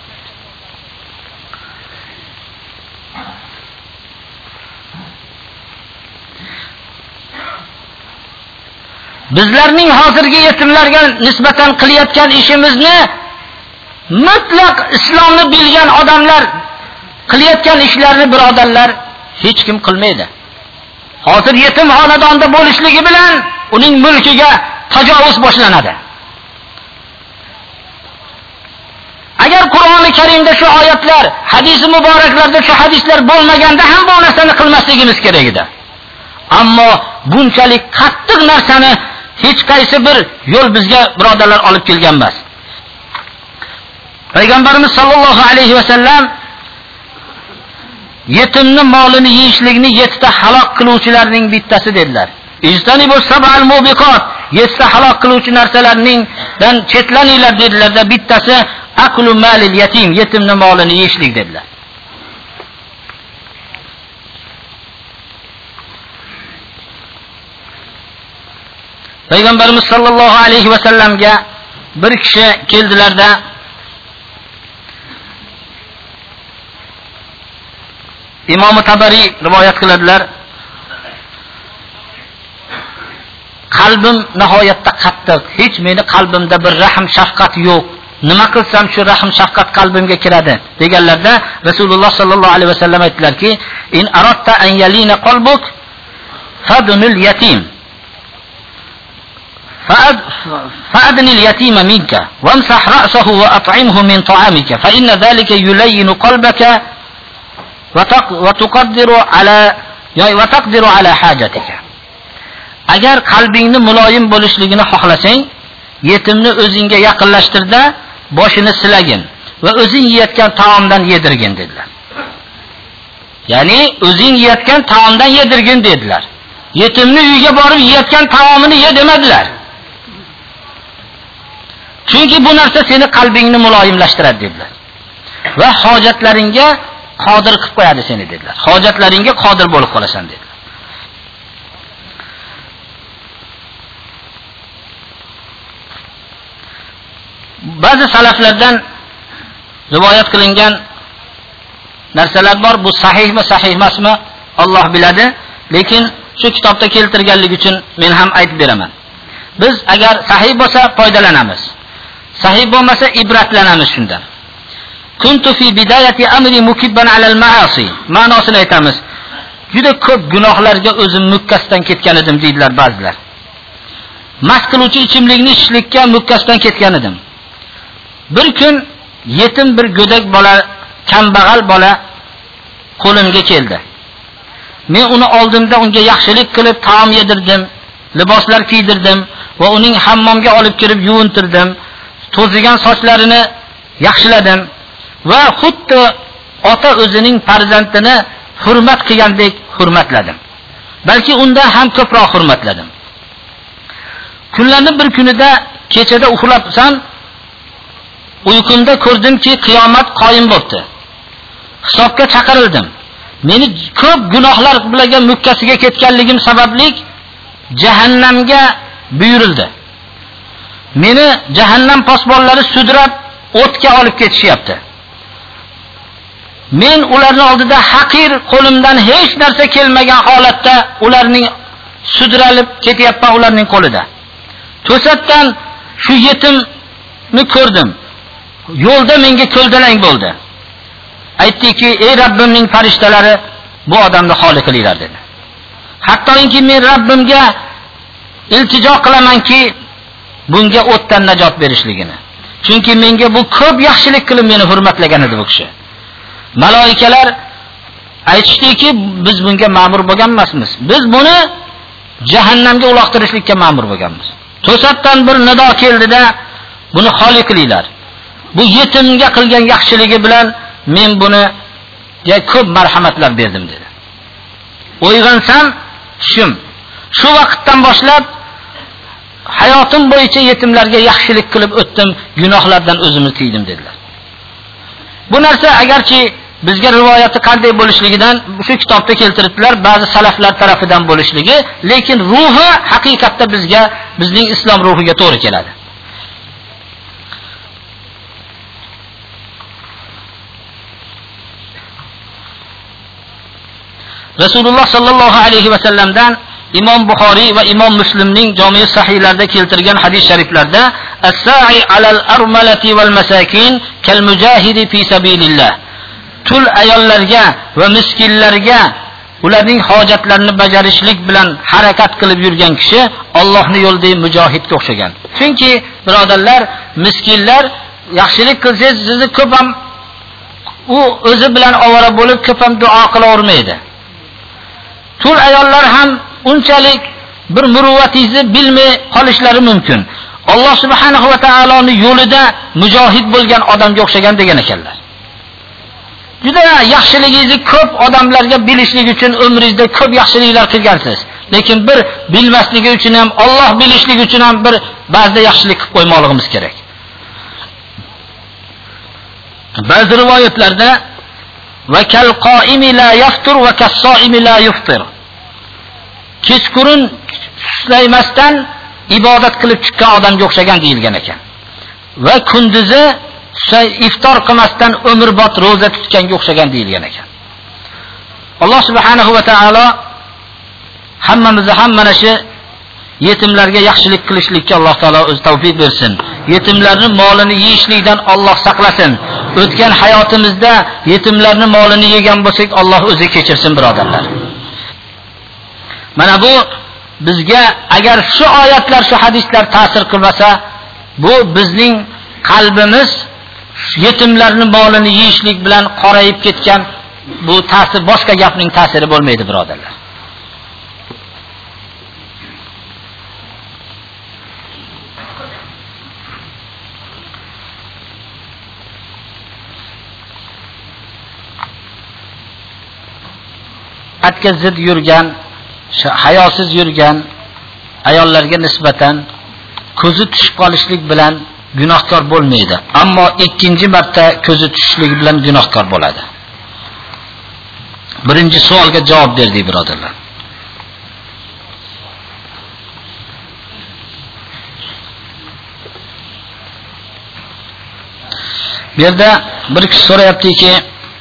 Bizlarning hozirgi yetimlarga nisbatan qilayotgan ishimizni mutlaq islomni bilgan odamlar qilayotgan ishlarni birodarlar hech kim qilmaydi. Hozir yetim xonadonda bo'lishligi bilan uning mulkiga tajovuz boshlanadi. Agar Qur'oni Karimda shu oyatlar, hadis muboraklarda shu hadislar bo'lmaganda ham bu narsani qilmasligimiz kerak edi. Ammo bunchalik qattiq narsani hech qaysi bir yo'l bizga birodarlar olib kelgan emas. Payg'ambarimiz sollallohu alayhi va sallam yetimni molini yeyishlikni 7 ta halok qiluvchilarning bittasi dedilar. Ijtanibus sab'al mubiqat, 7 ta halok qiluvchi narsalardan chetlaninglar dedilar-da, bittasi aklu malil yatim, yetimni molini yeyishlik dedilar. Payg'ambarimiz sollallohu alayhi va sallamga bir kishi keldilarda, Imom Tabari rivoyat qiladilar. Qalbim nihoyatda qattiq, hech meni qalbimda bir rahm shafqat yo'q. Nima qilsam shu rahm shafqat qalbimga kiradi deganlarda Rasululloh sollallohu alayhi vasallam aytdilarki, in aradta an yalina qalbuk fadnul yatim fa'adnil yatima minka wamsah ra'sahu wa at'imhu min ta'amika fa inna dhalika yulayyinu qalbaka wa taqdiru ala hajatika. Agar qalbingni muloyim bo'lishligini xohlasang, yetimni o'zingga yaqinlashtirda, boshini silagin va o'zing yeyotgan taomdan yedirgin dedilar. Ya'ni o'zing yeyotgan taomdan yedirgin dedilar. Yetimni uyga borib yeyotgan taomini ye demadilar. Chunki bu narsa seni qalbingni muloyimlashtiradi dedilar. Va hojatlaringga qodir qilib qo'yadi seni dedilar. Hojatlaringga qodir bo'lib qolasan dedilar. Ba'zi salaflardan rivoyat qilingan narsalar bor. Bu sahih va sahih emasmi? Alloh biladi. Lekin shu kitobda keltirganligi uchun men ham aytib beraman. Biz agar sahih bo'lsa foydalanamiz. Sahih bo'lmasa ibratlanamiz shundan. Kuntu fi bidayati amri mukibban alal ma'asi. Ma'nosini aytamiz. Juda ko'p gunohlarga o'zim mukkasdan ketgan edim deydilar ba'zilar. Mast qiluvchi ichimlikni ichishlikka mukkasdan ketgan edim. Bir kun yetim bir go'dak bola, kambag'al bola qo'limga keldi. Men uni oldimda unga yaxshilik qilib taom yedirdim, liboslar kiydirdim va uning hammomga olib kirib yuvintirdim. To'zigan sochlarini yaxshiladim va xuddi ota o'zining farzandini hurmat qilgandek hurmatladim. Balki undan ham ko'proq hurmatladim. Kunlarning bir kunida kechada uxlabsam, uyqumda ko'rdimki qiyomat qoyim bo'ldi. Hisobga chaqirildim. Meni ko'p gunohlar bilan mukkasiga ketganligim sababli jahannamga buyurildi. Meni jahannam posbonlari sudrab o'tga olib ketishyapti. Men ularning oldida haqir, qo'limdan hech narsa kelmagan holatda ularning sudralib ketyapman ularning qo'lida. To'satdan shu yetimni ko'rdim. Yo'lda menga ko'ldalang bo'ldi. Aytdiki, ey Rabbimning farishtalari, bu odamni xoli qilinglar dedi. Hattoki men Rabbimga iltijo qilamanki, bunga o'tdan najot berishligini. Chunki menga bu ko'p yaxshilik qilib meni hurmatlagan edi bu kishi. Maloikalar aytishdiki, biz bunga ma'mur bo'lgan emasmiz. Biz buni jahannamga uloqtirishlikka ma'mur bo'lganmiz. To'satdan bir nido keldida, buni xoli qilinglar. Bu yetimga qilgan yaxshiligi bilan men buni ko'p marhamatlar berdim dedi. O'yg'ansam, shu vaqtdan boshlab hayotim bo'yicha yetimlarga yaxshilik qilib o'tdim, gunohlardan o'zimni tiydim dedilar. Bu narsa agarchi bizga rivoyati qanday bo'lishligidan shu kitobda keltiribdilar, ba'zi salaflar tarafidan bo'lishligi, lekin ruhi haqiqatda bizga, bizning islom ruhiga to'g'ri keladi. Rasululloh sallallohu alayhi va sallamdan Imom Buxoriy va Imom Muslimning Jami' sahihlarida keltirgan hadis shariflarda as-sa'i 'alal armalati wal masakin kal mujahidi fi sabilillah. Tul ayollarga va miskinlarga ularning hojatlarini bajarishlik bilan harakat qilib yurgan kishi Allohning yo'lidagi mujohidga o'xshagan. Chunki birodarlar, miskinlar yaxshilik qilsangiz sizni ko'p ham u o'zi bilan ovora bo'lib ko'p ham duo qilavermaydi. Tul ayollar ham unchalik bir muruvvatingizni bilmay qolishlari mumkin. Alloh subhanahu va taoloning yo'lida mujohid bo'lgan odamga o'xshagan degan ekanlar. Juda yaxshiligingizni ko'p odamlarga bilishlik uchun umringizda ko'p yaxshiliklar qilgansiz. Lekin bir bilmasligi uchun ham, Alloh bilishligi uchun ham bir ba'zida yaxshilik qilib qo'ymoqligimiz kerak. Ba'zi rivoyatlarda va kal qoimi la yaftur va kas-soimi la yuftir. Kechqurun suslaymasdan ibodat qilib chiqqan odamga o'xshagan deyilgan ekan. Va kunduzi iftor qilmasdan umrbod roza tutganga o'xshagan deyilgan ekan. Alloh subhanahu va taolo hammamizni ham mana shu yetimlarga yaxshilik qilishlikka Alloh taolo o'zi tavfiq bersin. Yetimlarning molini yeyishlikdan Alloh saqlasin. O'tgan hayotimizda yetimlarning molini yegan bo'lsak, Alloh o'zi kechirsin birodarlar. Mana bu bizga agar shu oyatlar, shu hadislar ta'sir qilmasa, bu bizning qalbimiz yetimlarning molini yeyishlik bilan qorayib ketgan, bu ta'sir boshqa gapning ta'siri bo'lmaydi birodarlar. Atga zid yurgan, hayosiz yurgan ayollarga nisbatan ko'zi tushib qolishlik bilan gunohkor bo'lmaydi. Ammo ikkinchi marta ko'zi tushishlik bilan gunohkor bo'ladi. Birinchi savolga javob berdik birodarlar. Bu yerda bir kishi so'rayaptiki,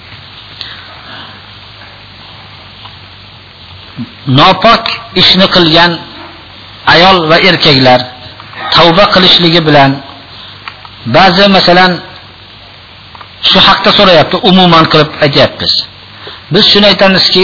nopok ishni qilgan ayol va erkaklar tavba qilishligi bilan ba'zi masalan shu haqda so'rayapti, umuman qilib aytyapmiz. Biz shuni aytamizki,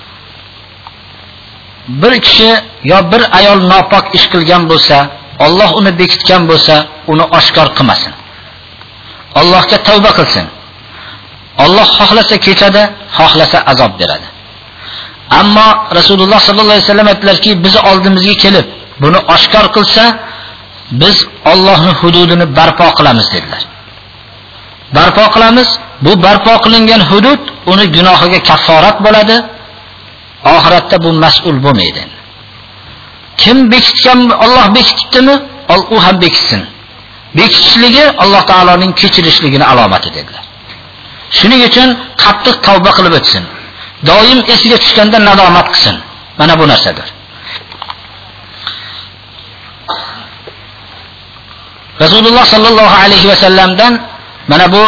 bir kishi yo bir ayol nopok ish qilgan bo'lsa, Alloh uni bekitgan bo'lsa, uni oshkor qilmasin. Allohga tavba qilsin. Alloh xohlasa kechadi, xohlasa azob beradi. Ammo Rasululloh sallallohu alayhi vasallam aytdilarki, bizni oldimizga kelib buni oshkor qilsa, biz Allohning hududini barpo qilamiz dedilar. Barpo qilamiz, bu barpo qilingan hudud uni gunohiga kafforat bo'ladi. Oxiratda bu mas'ul bo'lmaydi. Kim bekitgan, Alloh bekitdimi, u ham bekitsin. Bekitishligi Alloh taoloning kechirishligini alomati dedilar. Shuning uchun qattiq tavba qilib o'tsin. Doim esiga tushganda nadomat qilsin. Mana bu narsadir. Rasululloh sallallohu alayhi va sallamdan mana bu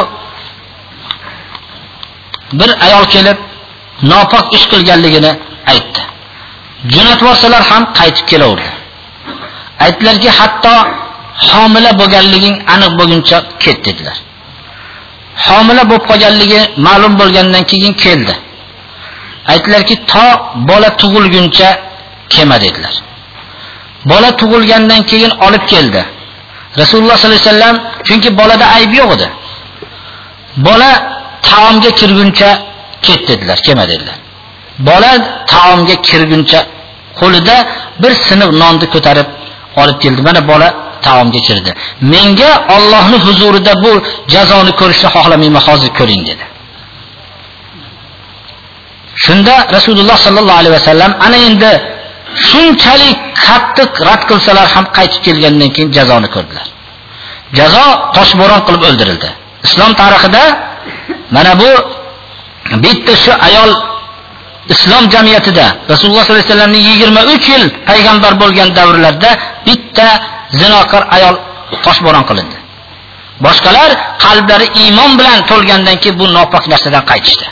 bir ayol kelib nopok ish qilganligini aytdi. Jo'natvorsalar ham qaytib kelaverdi. Aytdilarki, hatto homila bo'lganliging aniq bo'lguncha ket dedilar. Homila bo'lib qolganligi ma'lum bo'lgandan keyin keldi. Aytdilarki, to bola tug'ilguncha kelma dedilar. Bola tug'ilgandan keyin olib keldi. Rasululloh sallallohu alayhi vasallam, chunki bolada ayb yo'q edi. Bola taomga kirguncha ket dedilar, kelma dedilar. Bola taomga kirguncha qo'lida bir siniq nonni ko'tarib olib keldi. Mana bola taomga kirdi. Menga Allohning huzurida bu jazoni ko'rishni xohlamayman, hozir ko'ring dedi. Shunda Rasululloh sallallohu alayhi vasallam ana endi shunchalik qattiq rad qilsalar ham qaytib kelgandan keyin jazoni ko'rdilar. Jazo toshbo'ron qilib o'ldirildi. Islom tarixida mana bu bitta shu ayol islom jamiyatida Rasululloh sollallohu alayhi vasallamning 23 yil payg'ambar bo'lgan davrlarda bitta zinokor ayol toshbo'ron qilindi. Boshqalar qalblari iymon bilan to'lgandan keyin bu nopok narsadan qaytishdi.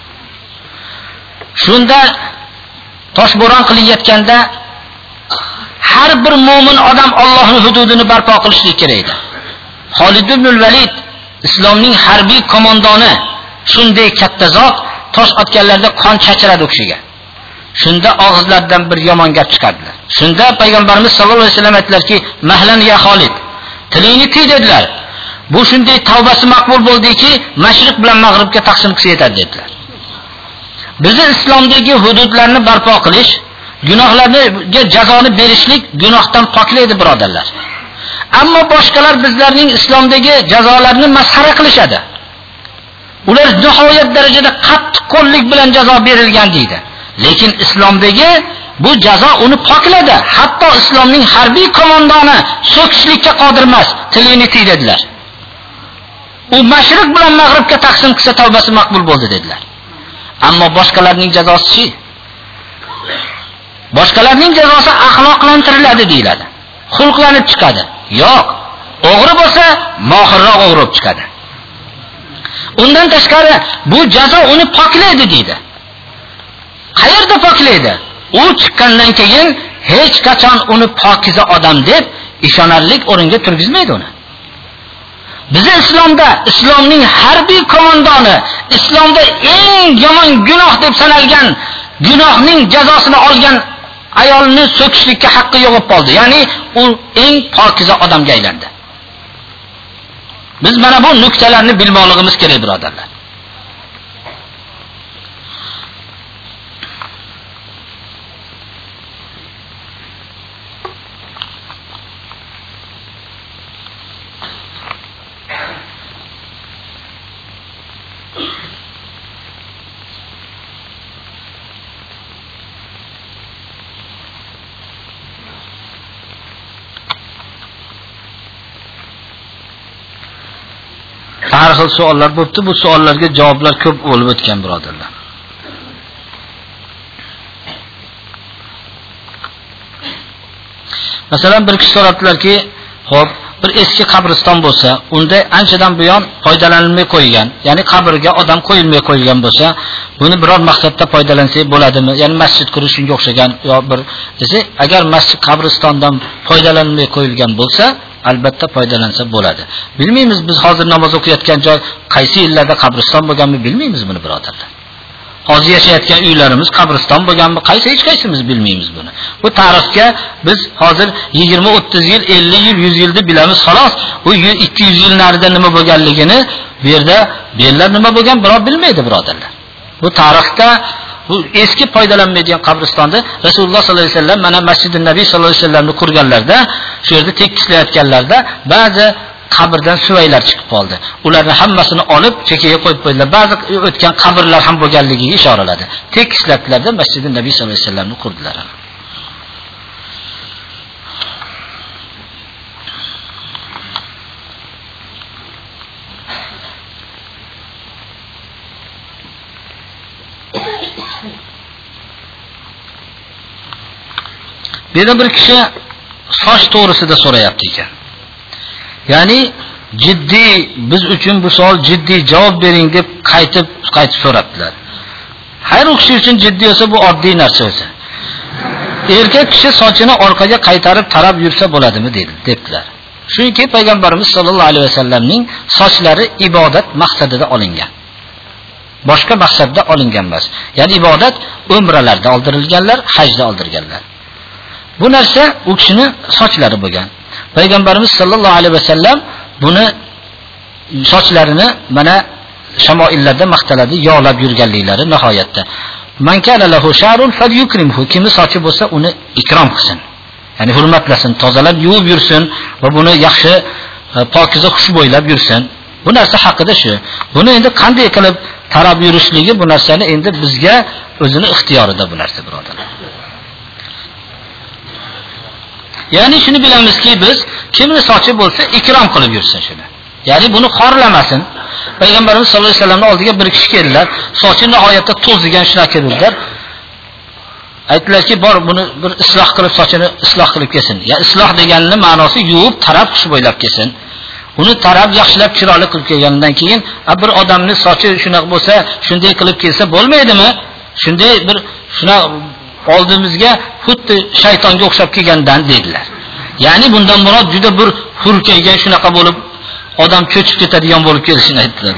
Shunda toshbo'ron qilayotganda har bir mo'min odam Allohning hududini barpo qilishlik kerak edi. Xolid ibn al-Valid islomning harbiy qo'mondoni, shunday katta zot, tosh otganlarda qon chachiradi o'kshiga. Shunda og'izlaridan bir yomon gap chiqardilar. Shunda payg'ambarimiz sollallohu alayhi vasallam aytdilarki, "Mahlan ya Xolid, tilingni tiy" dedilar. Bu shunday tavbasi maqbul bo'ldiki, mashriq bilan mag'ribga taqsim qilsa yetadi dedilar. Bizni islomdagi hududlarni barpo qilish, gunohlarga jazoni berishlik gunohdan poklaydi birodarlar. Ammo boshqalar bizlarning islomdagi jazolarni masxara qilishadi. Ular nihoyat darajada qattiq qo'llik bilan jazo berilgan deydi. Lekin islomdagi bu jazo uni pokladi. Hatto islomning harbiy qo'mondoni so'kishlikka qodir emas, tilini tiy dedilar. U mashriq bilan mag'ribga taqsim qilsa tavbasi maqbul bo'ldi dedilar. Ammo boshqalarning jazosi-chi? Boshqalarning jazosi axloqlantiriladi deyiladi. Xulqlanib chiqadi. Yo'q. O'g'ri bo'lsa, mohirroq o'g'ri bo'lib chiqadi. Undan tashqari bu jazo uni poklaydi deydi. Qayerda poklaydi? U chiqqandan keyin hech qachon uni pokiza odam deb ishonarlik o'ringa turgizmaydi uni. Biz islomda islomning harbiy qo'mondoni, islomda eng yomon gunoh deb sanalgan gunohning jazosini olgan ayolni so'kishlikka haqqi yo'q bo'lib qoldi. Ya'ni u eng pokiza odamga aylandi. Biz mana bu nuqtalarni bilmoqligimiz kerak birodarlar. Har xil savollar bo'libdi. Bu savollarga javoblar ko'p bo'lib o'tgan birodarlar. Masalan, bir kishi so'rabdilarki, "Xo'p, bir eski qabriston bo'lsa, unda anchadan buyon foydalanilmay qo'ygan, ya'ni qabrga odam qo'yilmay qo'yilgan bo'lsa, buni biror maqsadda foydalansak bo'ladimi? Ya'ni masjid qurish shunga o'xshagan yo bir desa, agar masjid qabristondan foydalanilmay qo'yilgan bo'lsa, albatta foydalansa bo'ladi. Bilmaymiz biz hozir namoz o'qiyotgan joy qaysi yillarda qabriston bo'lganmi bilmaymiz buni birodarlar. Hozir yashayotgan uylarimiz qabriston bo'lganmi hech qaysimiz bilmaymiz buni. Bu tarixga biz hozir 20, 30 yil, 50 yil, 100 yilda bilamiz xolos. Bu 200 yil narida nima bo'lganligini bu yerda bellar nima bo'lgan birov bilmaydi birodarlar. Bu tarixda bu eski foydalanmaydigan qabristonda Rasululloh sollallohu alayhi vasallam mana Masjidin Nabiy sollallohu alayhi vasallamni qurganlarda, shu yerda tekislayotganlarda ba'zi qabrdan suvaylar chiqib qoldi. Ularni hammasini olib chekkaga qo'yib qo'ydilar. Ba'zi o'tgan qabrlar ham bo'lganligiga ishoraladi. Tekislatdilarda Masjidin Nabiy sollallohu alayhi vasallamni qurdilar. Beda bir kishi soch to'g'risida so'rayapti ekan. Ya'ni jiddiy biz uchun bu savol jiddiy javob bering deb qaytib so'rabdilar. Har u kishi uchun jiddiy bo'lsa bu oddiy narsa o'zi. Erkak kishi sochini orqaga qaytarib tarab yursa bo'ladimi dedilar. Chunki payg'ambarimiz sollallohu alayhi vasallamning sochlari ibodat maqsadida olingan. Boshqa maqsadda olingan emas. Ya'ni ibodat umralarda oldirilganlar, hajda oldirganlar. Bu narsa u kishini sochlari bo'lgan. Payg'ambarimiz sollallohu alayhi vasallam buni sochlarini mana shamoillarda maqtaladi, yog'lab yurganliklari nihoyatda. Man kana lahu sharun falyukrimhu. Kimi sochi bo'lsa uni ikrom qilsin. Ya'ni hurmatlasin, tozalab yuvib yursin va buni yaxshi pokiza xushbo'ylab yursin. Bu narsa haqida shu. Buni endi qanday qilib tarab yurishligi bu narsani endi bizga o'zini ixtiyorida bu narsa birodarlar. Ya'ni shuni bilamizki biz kimni sochi bo'lsa ikrom qilib yursin shuni. Ya'ni buni xorlamasin. Payg'ambarimiz sollallohu alayhi vasallamning oldiga bir kishi keldilar, sochi nihoyatda to'zigan shunaqa dedilar. Aytdilarki, bor buni bir isloh qilib sochini isloh qilib kelsin. Ya isloh deganning ma'nosi yuvib, tarab xushbo'ylab kelsin. Uni tarab yaxshilab chiroyli qilib kelgandan keyin bir odamning sochi shunaqa bo'lsa, shunday qilib kelsa bo'lmaydimi? Shunday bir shuna oldimizga xuddi shaytonga o'xshab kelgandan dedilar. Ya'ni bundan murod juda bir hurkaygan shunaqa bo'lib odam cho'chib ketadigan bo'lib kelishini aytdilar.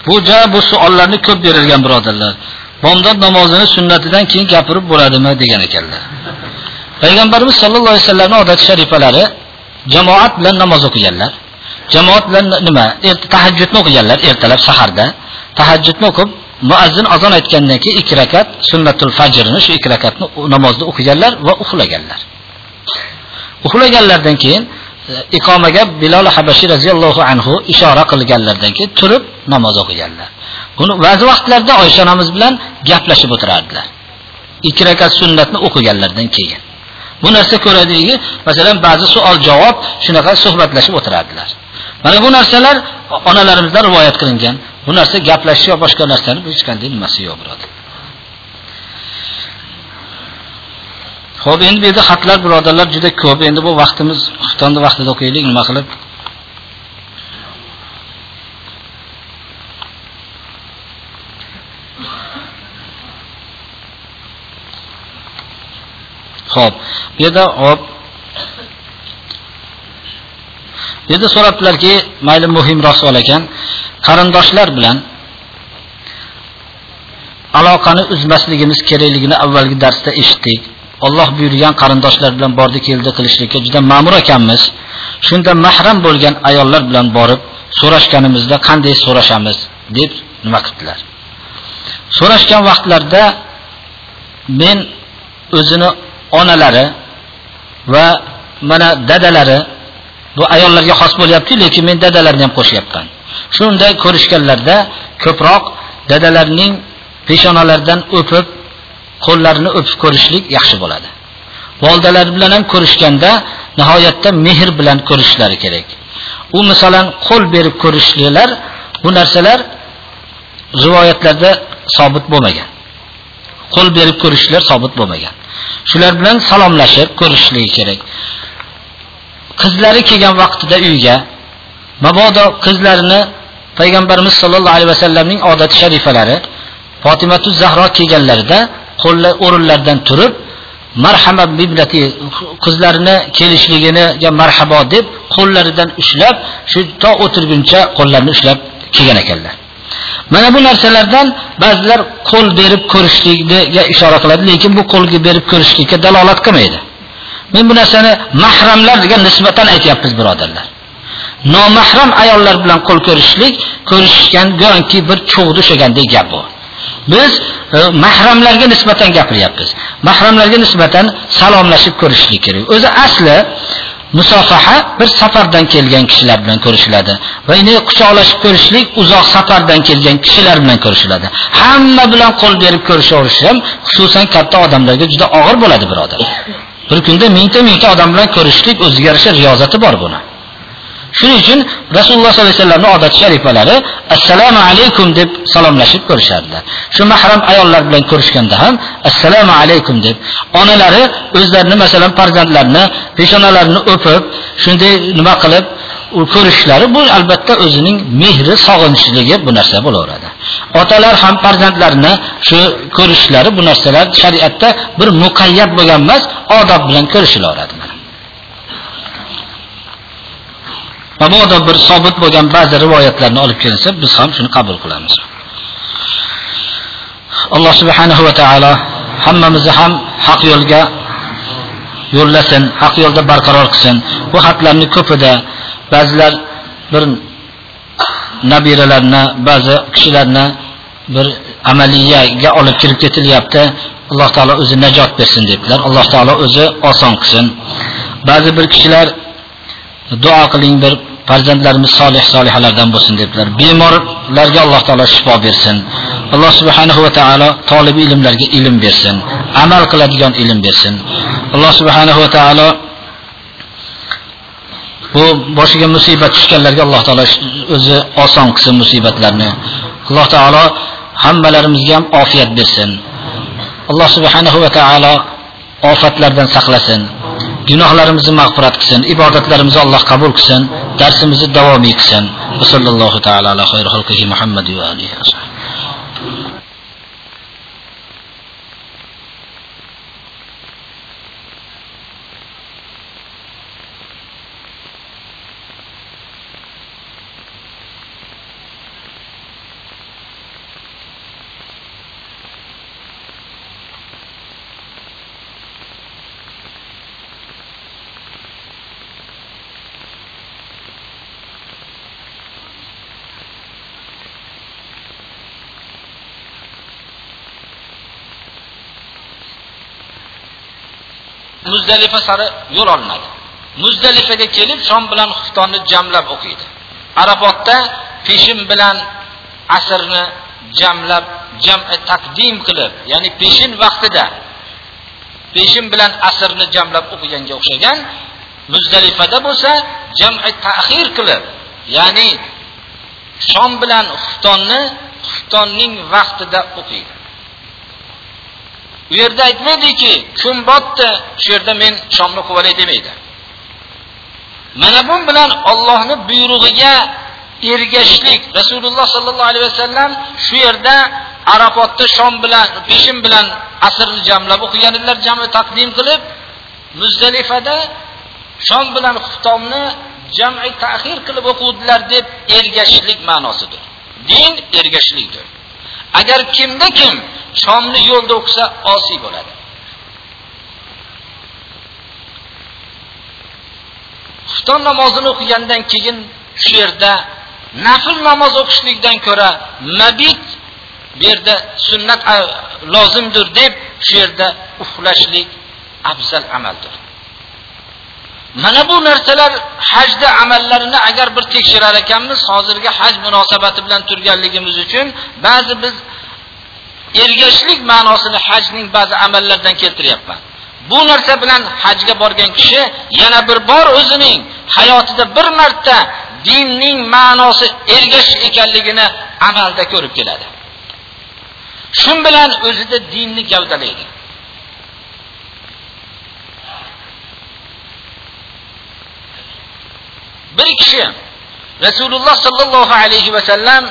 bu savollarni ko'p berilgan birodarlar. Bomdod namozini sunnatidan keyin gapirib bo'ladimi degan ekanlar. Payg'ambarimiz sollallohu alayhi vasallamning odat sharifalari jamoat bilan namoz o'qiganlar. Jamoat bilan nima? Tahajjudni o'qiganlar ertalab saharda. Tahajjudni o'qib, muazzin azon aytgandan keyin 2 rakat sunnatul fajrni shu 2 rakatni namozni o'qiganlar va uxlaganlar. Uxlaganlardan keyin iqomaga Bilal Habashi radhiyallohu anhu ishora qilganlardan keyin turib namoz o'qiganlar. Buni ba'zi vaqtlarda Oysha onamiz bilan gaplashib o'tirardilar. 2 rakat sunnatni o'qiganlardan keyin. Bu narsa ko'radiki, masalan, ba'zi savol-javob shunaqa suhbatlashib o'tirardilar. Mana bu narsalar onalarimizdan rivoyat qilingan. Bu narsa gaplashish va boshqa narsaning hech qanday nimasi yo'q, birodar. Xo'p, endi bu yerda xatlar birodarlar juda ko'p. Endi bu vaqtimiz xuftonni vaqtida o'qiylik, nima qilib? Xo'p, bu yerda so'rabdilarki, mayli muhimroq savol ekan, qarindoshlar bilan aloqani uzmasligimiz kerakligini avvalgi darsda eshitdik. Alloh buyurgan qarindoshlar bilan bordi keldi qilishlikka juda ma'mur ekanmiz. Shunda mahram bo'lgan ayollar bilan borib so'rashganimizda qanday so'rashamiz deb nima qildilar. So'rashgan vaqtlarda men o'zini onalari va mana dadalari, bu ayollarga xos bo'lyapti, lekin men dadalarni ham qo'shyapman. Shunda ko'rishganlarda ko'proq dadalarning peshonalaridan o'pib, qo'llarini o'pib ko'rishlik yaxshi bo'ladi. Volidalar bilan ham ko'rishganda nihoyatda mehr bilan ko'rishlari kerak. U masalan qo'l berib ko'rishliklar, bu narsalar rivoyatlarda sabit bo'lmagan. Qo'l berib ko'rishlar sabit bo'lmagan. Shular bilan salomlashib ko'rishligi kerak. Qizlari kelgan vaqtida uyga, mabodo qizlarini payg'ambarimiz sollallohu alayhi vasallamning odat sharifalari Fatimatu Zahro kelganlarida qo'llar o'rinlardan turib marhamat biblati qizlarini kelishligiga marhabo deb qo'llaridan ushlab, shu to o'tirguncha qo'llarini ushlab kelgan ekanlar. Mana bu narsalardan ba'zilar qo'l berib ko'rishlikka ishora qiladi, lekin bu qo'lga berib ko'rishlikka dalolat qilmaydi. Men bu narsani mahramlarga nisbatan aytyapmiz, birodarlar. Nomahram ayollar bilan qo'l ko'rishgan go'yoki bir cho'g'di o'shagandek gap bu. Biz mahramlarga nisbatan gapiryapmiz. Mahramlarga nisbatan salomlashib ko'rishlik kerak. O'zi asli musofaha bir safardan kelgan kishilar bilan ko'rishiladi va uni quchoqlashib ko'rishlik uzoq safardan kelgan kishilar bilan ko'rishiladi. Hamma bilan qo'l berib ko'rishavish ham xususan katta odamlarga juda og'ir bo'ladi, birodar. Bir kunda mingta odam bilan ko'rishlik o'ziga yarasha riyozati bor buni. Shuning uchun Rasululloh sollallohu alayhi vasallamning odat sharifalari assalomu alaykum deb salomlashib ko'rishardilar. Shu mahram ayollar bilan ko'rishganda ham assalomu alaykum deb, onalari o'zlarini masalan farzandlarini peshonalarini o'pib, shunday nima qilib ko'rishlari bu albatta o'zining mehri, sog'inishligi bu narsa bo'laveradi. Otalar ham farzandlarini shu ko'rishlari bu narsalar shariatda bir muqayyat bo'lgan emas, odob bilan ko'rishilaveradi. Mabodo bir sobit bo'lgan ba'zi rivoyatlarni olib kelinsa, biz ham shuni qabul qilamiz. Alloh subhanahu va taolo hammamizni ham haq yo'lga yo'llasin, haq yo'lda barqaror qilsin. Bu xatlarning ko'pida ba'zilar bir nabiralarni, ba'zi kishilarni bir amaliyaga olib kirib ketilyapti. Alloh taolo o'zi najot bersin debdilar. Alloh taolo o'zi oson qilsin. Ba'zi bir kishilar duo qiling, bir farzandlarimiz solihalardan bo'lsin debdilar. Bemorlarga Alloh taolo shifo bersin. Alloh subhanahu va taolo talab ilmlarga ilm bersin, amal qiladigan ilm bersin. Alloh subhanahu va taolo bu boshiga musibat tushganlarga Alloh taolo o'zi oson qilsin musibatlarni. Alloh taolo hammalarimizga ham ofiyat bersin. Alloh subhanahu va taolo ofatlardan saqlasin. Gunohlarimizni mag'firat qilsin, ibodatlarimizni Alloh qabul qilsin, darsimizni davomiy qilsin. Sallallohu taala ala xayri xalqihi Muhammad va alihi va sahbihi. Muzdalifa sari yo'l olinadi. Muzdalifaga kelib shom bilan xuftonni jamlab o'qiydi. Arafotda peshin bilan asrni jamlab jam'i taqdim qilib, ya'ni peshin vaqtida peshin bilan asrni jamlab o'qiganga o'xshagan, Muzdalifada bo'lsa jam'i ta'xir qilib, ya'ni shom bilan xuftonning vaqtida o'qiydi. U yerda aytmaydiki, kun botdi, shu yerda men shomni o'qib olay demaydi. Mana bu bilan Allohning buyrug'iga ergashishlik. Rasululloh sallallohu alayhi vasallam shu yerda Arafotda shom bilan peshin bilan asrni jamlab o'qiganlar, jam'i taqdim qilib, Muzdalifada shom bilan xuftonni jam'i ta'xir qilib o'quvdilar deb ergashishlik ma'nosidir. Din ergashishlikdir. Agar kimda kim shomni yo'lda o'qisa osiy bo'ladi. Xufton namozini o'qigandan keyin shu yerda nafl namoz o'qishlikdan ko'ra mabit bu yerda sunnat lozimdir deb shu yerda uxlashlik afzal amaldir. Mana bu narsalar hajda amallarini agar bir tekshirar ekanmiz, hozirgi haj munosabati bilan turganligimiz uchun ba'zi biz ergashlik ma'nosini hajning ba'zi amallaridan keltiryapman. Bu narsa bilan hajga borgan kishi yana bir bor o'zining hayotida bir marta dinning ma'nosi ergashish ekanligini amalda ko'rib keladi. Shun bilan o'zida dinni gavdalaydi. Bir kishi Rasululloh sallallohu alayhi va sallam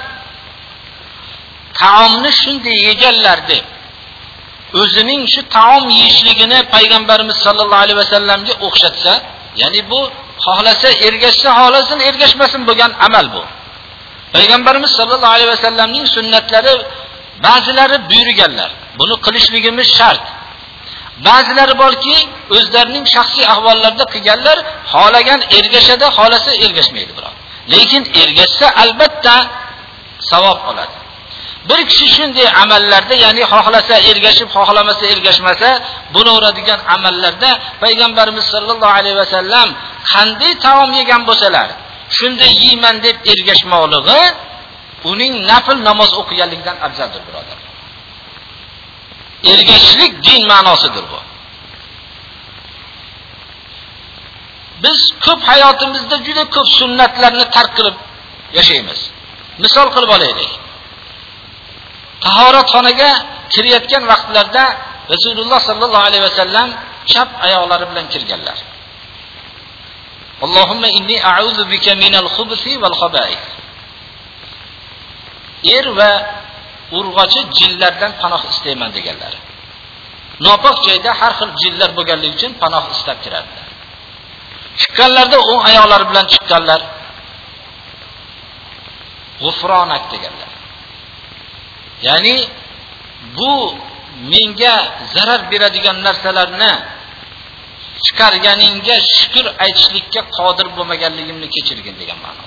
taomni shunday yeganlar deb o'zining shu taom yeyishligini payg'ambarimiz sallallohu alayhi va sallamga o'xshatsa, ya'ni bu xohlasa ergashsa, xohlasin ergashmasin bo'lgan amal bu. Payg'ambarimiz sallallohu alayhi va sallamning sunnatlari ba'zilari buyurganlar. Buni qilishligimiz shart. Ba'zilari borki, o'zlarining shaxsiy ahvollarida qilganlar, xohlagan ergashadi, xohlasa ergashmaydi biroq. Lekin ergashsa albatta savob oladi. Bir kishi shunday amallarda, ya'ni xohlasa ergashib, xohlamasa ergashmasa, buni uradigan amallarda payg'ambarimiz sallallohu alayhi va sallam qanday taom yegan bo'lsalar, shunday yeyman deb ergashmoqligi uning nafl namoz o'qiganligidan afzaldir, birodar. Ergashishlik din ma'nosidir bu. Biz ko'p hayotimizda juda ko'p sunnatlarni tark qilib yashaymiz. Misol qilib olaylik. Tahoratxonaga kirayotgan vaqtlarda Rasululloh sallallohu alayhi va sallam chap oyoqlari bilan kirganlar. Allohumma inni a'udhu bika minal khubuthi wal khaba'ith. Va urg'ochi jinlardan panoh istayman deganlar. Nopok joyda har xil jinlar bo'lganligi uchun panoh istab kirardilar. Chiqqanlarda o'ng oyoqlari bilan chiqqanlar. G'ufronak deganlar. Ya'ni bu menga zarar beradigan narsalarni chiqarganingga shukr aytishlikka qodir bo'lmaganligimni kechirgin degan ma'no.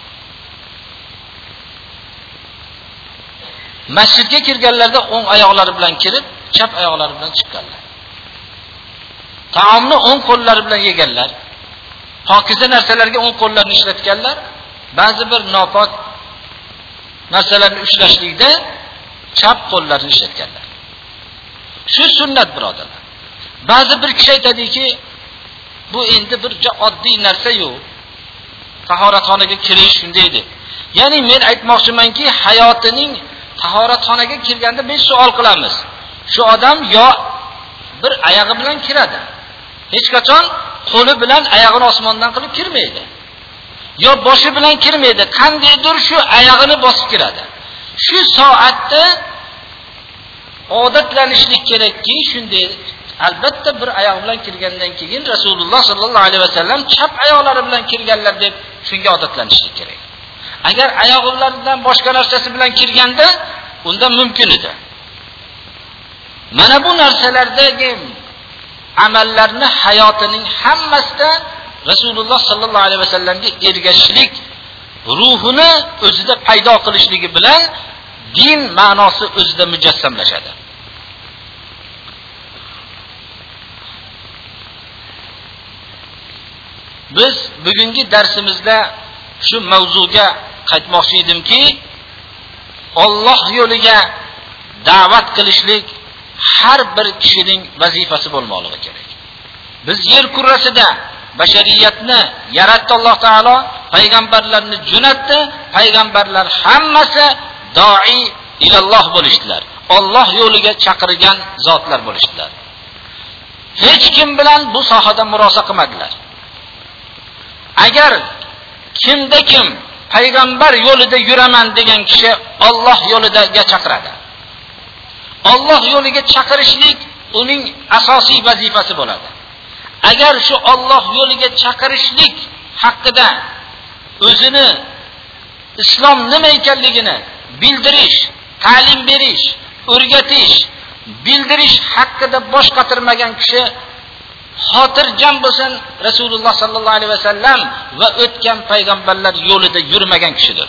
Masjidga kirganlarda o'ng oyoqlari bilan kirib, chap oyoqlari bilan chiqqanlar. Taomni o'ng qo'llari bilan yeganlar. Pokiza narsalarga o'ng qo'llarini ishlatganlar. Ba'zi bir nopok narsalarni ushlashlikda chap qo'llarini ishlatganlar. Shu sunnat, birodarlar. Ba'zi bir kishi aytadiki, bu endi bir oddiy narsa yo'q. Tahoratxonaga kirish shunday edi. Ya'ni men aytmoqchimanki, hayotining tahoratxonaga kirganda biz savol qilamiz. Shu odam yo bir oyog'i bilan kiradi. Hech qachon qo'li bilan oyog'ini osmondan qilib kirmaydi. Yo boshi bilan kirmaydi. Qandaydir shu oyog'ini bosib kiradi. Shu soatda odatlanishlik kerakki, shunday albatta bir oyoq bilan kirgandan keyin Rasululloh sallallohu alayhi vasallam chap oyoqlari bilan kirganlar deb shunga odatlanishlik kerak. Agar oyoqlaridan boshqa narsasi bilan kirganda, unda mumkin edi. Mana bu narsalardagi amallarni hayotining hammasida Rasululloh sallallohu alayhi vasallamga ergashishlik ruhini o'zida paydo qilishligi bilan din ma'nosi o'zida mujassamlashadi. biz bugungi darsimizda shu mavzuga qaytmoqchi edimki, Alloh yo'liga da'vat qilishlik har bir kishining vazifasi bo'lmoqligi kerak. Biz yer kurrasida bashariyatni yaratdi Alloh taolo, payg'ambarlarni jo'natdi, payg'ambarlar hammasi doi ilalloh bo'lishdilar. Alloh yo'liga chaqirgan zotlar bo'lishdilar. Hech kim bilan bu sohada murosa qilmadilar. Agar kimda kim payg'ambar yo'lida yuraman degan kishi Alloh yo'liga chaqiradi. Alloh yo'liga chaqirishlik uning asosiy vazifasi bo'ladi. Agar shu Alloh yo'liga chaqirishlik haqida o'zini islom nima ekanligini bildirish, ta'lim berish, o'rgatish, bildirish haqida bosh qatirmagan kishi xotirjam bo'lsin, Rasululloh sallallohu alayhi vasallam va o'tgan payg'ambarlar yo'lida yurmagan kishidir.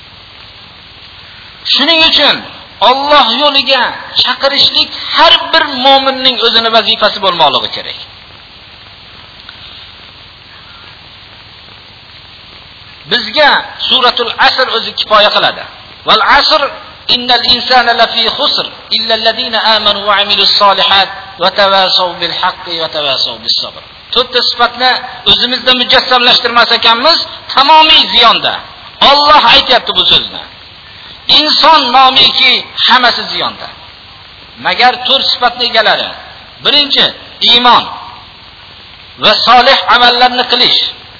Shuning uchun Alloh yo'liga chaqirishlik har bir mu'minning o'zini vazifasi bo'lmoqligi kerak. Bizga suratul Asr o'zi kifoya qiladi. Val asr innal insana lafi khusr illa alladhina amanu va amilus solihat va tawasaw bil haqqi va tawasaw bis sabr. To'rtta sifatni o'zimizda mujassamlashtirmas ekanmiz, tamomiy ziyonda. Alloh aytayapti bu so'zni. Inson nomiki hammasi ziyonda. Magar to'rt sifatni egalari. Birinchi, iymon va solih amallarni qilish.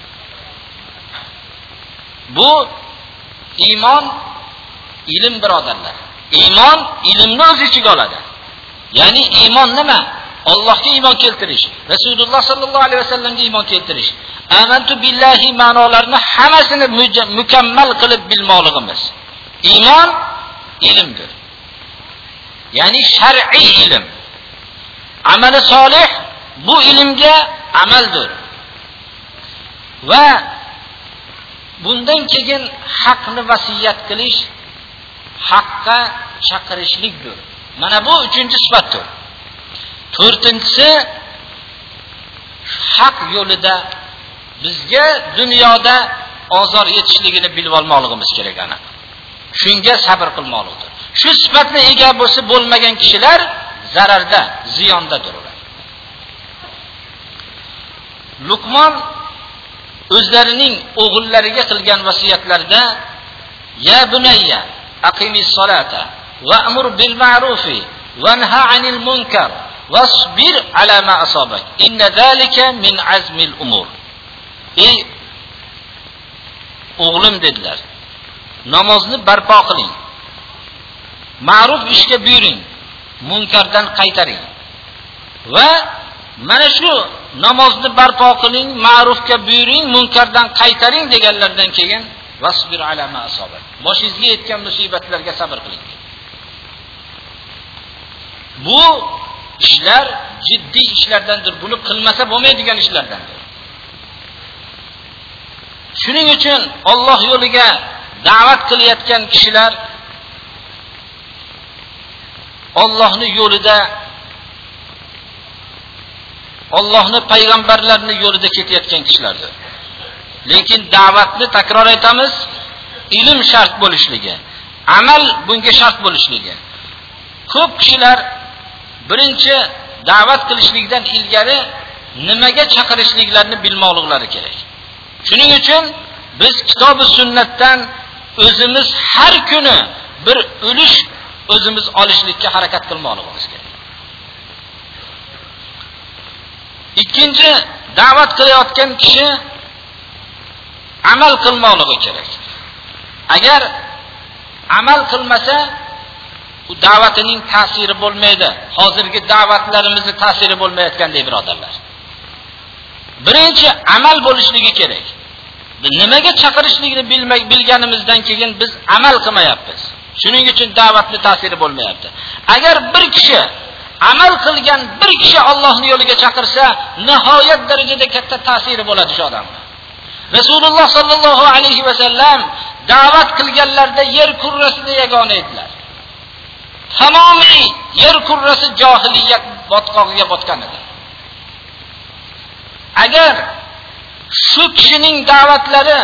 Bu iymon ilm birodarlar. Iymon ilmni o'z ichiga oladi. Ya'ni iymon nima? Allohga iymon keltirish, Rasululloh sallallohu alayhi vasallamga iymon keltirish. Amantu billahi ma'nolarini hammasini mukammal qilib bilmoqligimiz. Iymon ilmdir. Ya'ni shar'iy ilm. Amali solih bu ilmga amaldir. Va bundan keyin haqni vasiyat qilish, haqqa chaqirishlikdir. Mana bu uchinchi sifatdir. To'rtinchisi, haq yo'lida bizga dunyoda ozor yetishligini bilib olmoqligimiz kerak ana. Shunga sabr qilmoqlikdir. Shu sifatni ega bo'lsa bo'lmagan kishilar zararda, ziyondadir ular. Luqmon o'zlarining o'g'illariga qilgan vasiyatlarida ya bunayya aqimis solata wa'mur bil ma'rufi wanha 'anil munkar wasbir 'ala ma asabak inna zalika min azmil umur. Ey o'g'lim dedilar, namozni barpo qiling, ma'ruf ishga buyuring, munkardan qaytaring va mana shu namozni barpo qiling, ma'rufga buyuring, munkardan qaytaring deganlardan keyin vasbir ala ma asobat. Boshingizga yetgan musibatlarga sabr qiling. Bu ishlar jiddiy ishlardandir. Buni qilmasa bo'lmaydigan ishlardandir. Shuning uchun Alloh yo'liga da'vat qilayotgan kishilar Allohning yo'lida, Allohning payg'ambarlarining yo'lida ketayotgan kishilardir. Lekin da'vatni takror aytamiz, ilm shart bo'lishligi, amal bunga shart bo'lishligi. Ko'p kishilar birinchi da'vat qilishlikdan ilgari nimaga chaqirishliklarini bilmoqliklari kerak. Shuning uchun biz kitob-u sunnatdan o'zimiz har kuni bir ulush o'zimiz olishlikka harakat qilmoqligimiz kerak. Ikkinchi, da'vat qilayotgan kishi amal qilmoqligi kerak. Agar amal qilmasa, u da'vatining ta'siri bo'lmaydi. Hozirgi da'vatlarimizning ta'siri bo'lmayotganday birodarlar. Birinchi amal bo'lishligi kerak. Nimaga chaqirishligini bilganimizdan keyin biz amal qilmayapmiz. Shuning uchun da'vatning ta'siri bo'lmayapti. Agar bir kishi amal qilgan bir kishi Allohning yo'liga chaqirsa, nihoyat darajada katta ta'siri bo'ladi shu odamga. Rasululloh sallallohu alayhi va sallam da'vat qilganlarda yer kurrasida yagona edilar. Tamomiy yer kurrasi johiliyat botqog'iga botgan edi. Agar shu kishining da'vatlari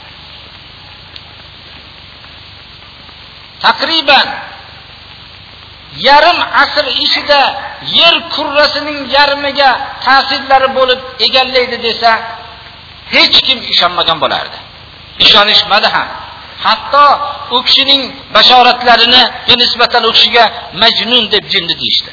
taqriban yarim asr ichida yer kurrasining yarmiga ta'sirlari bo'lib egallaydi desa, hech kim ishonmagan bo'lardi. Ishonishmadi ham. Hatto u kishining bashoratlarini nisbatan u kishiga majnun deb jinni deyishdi.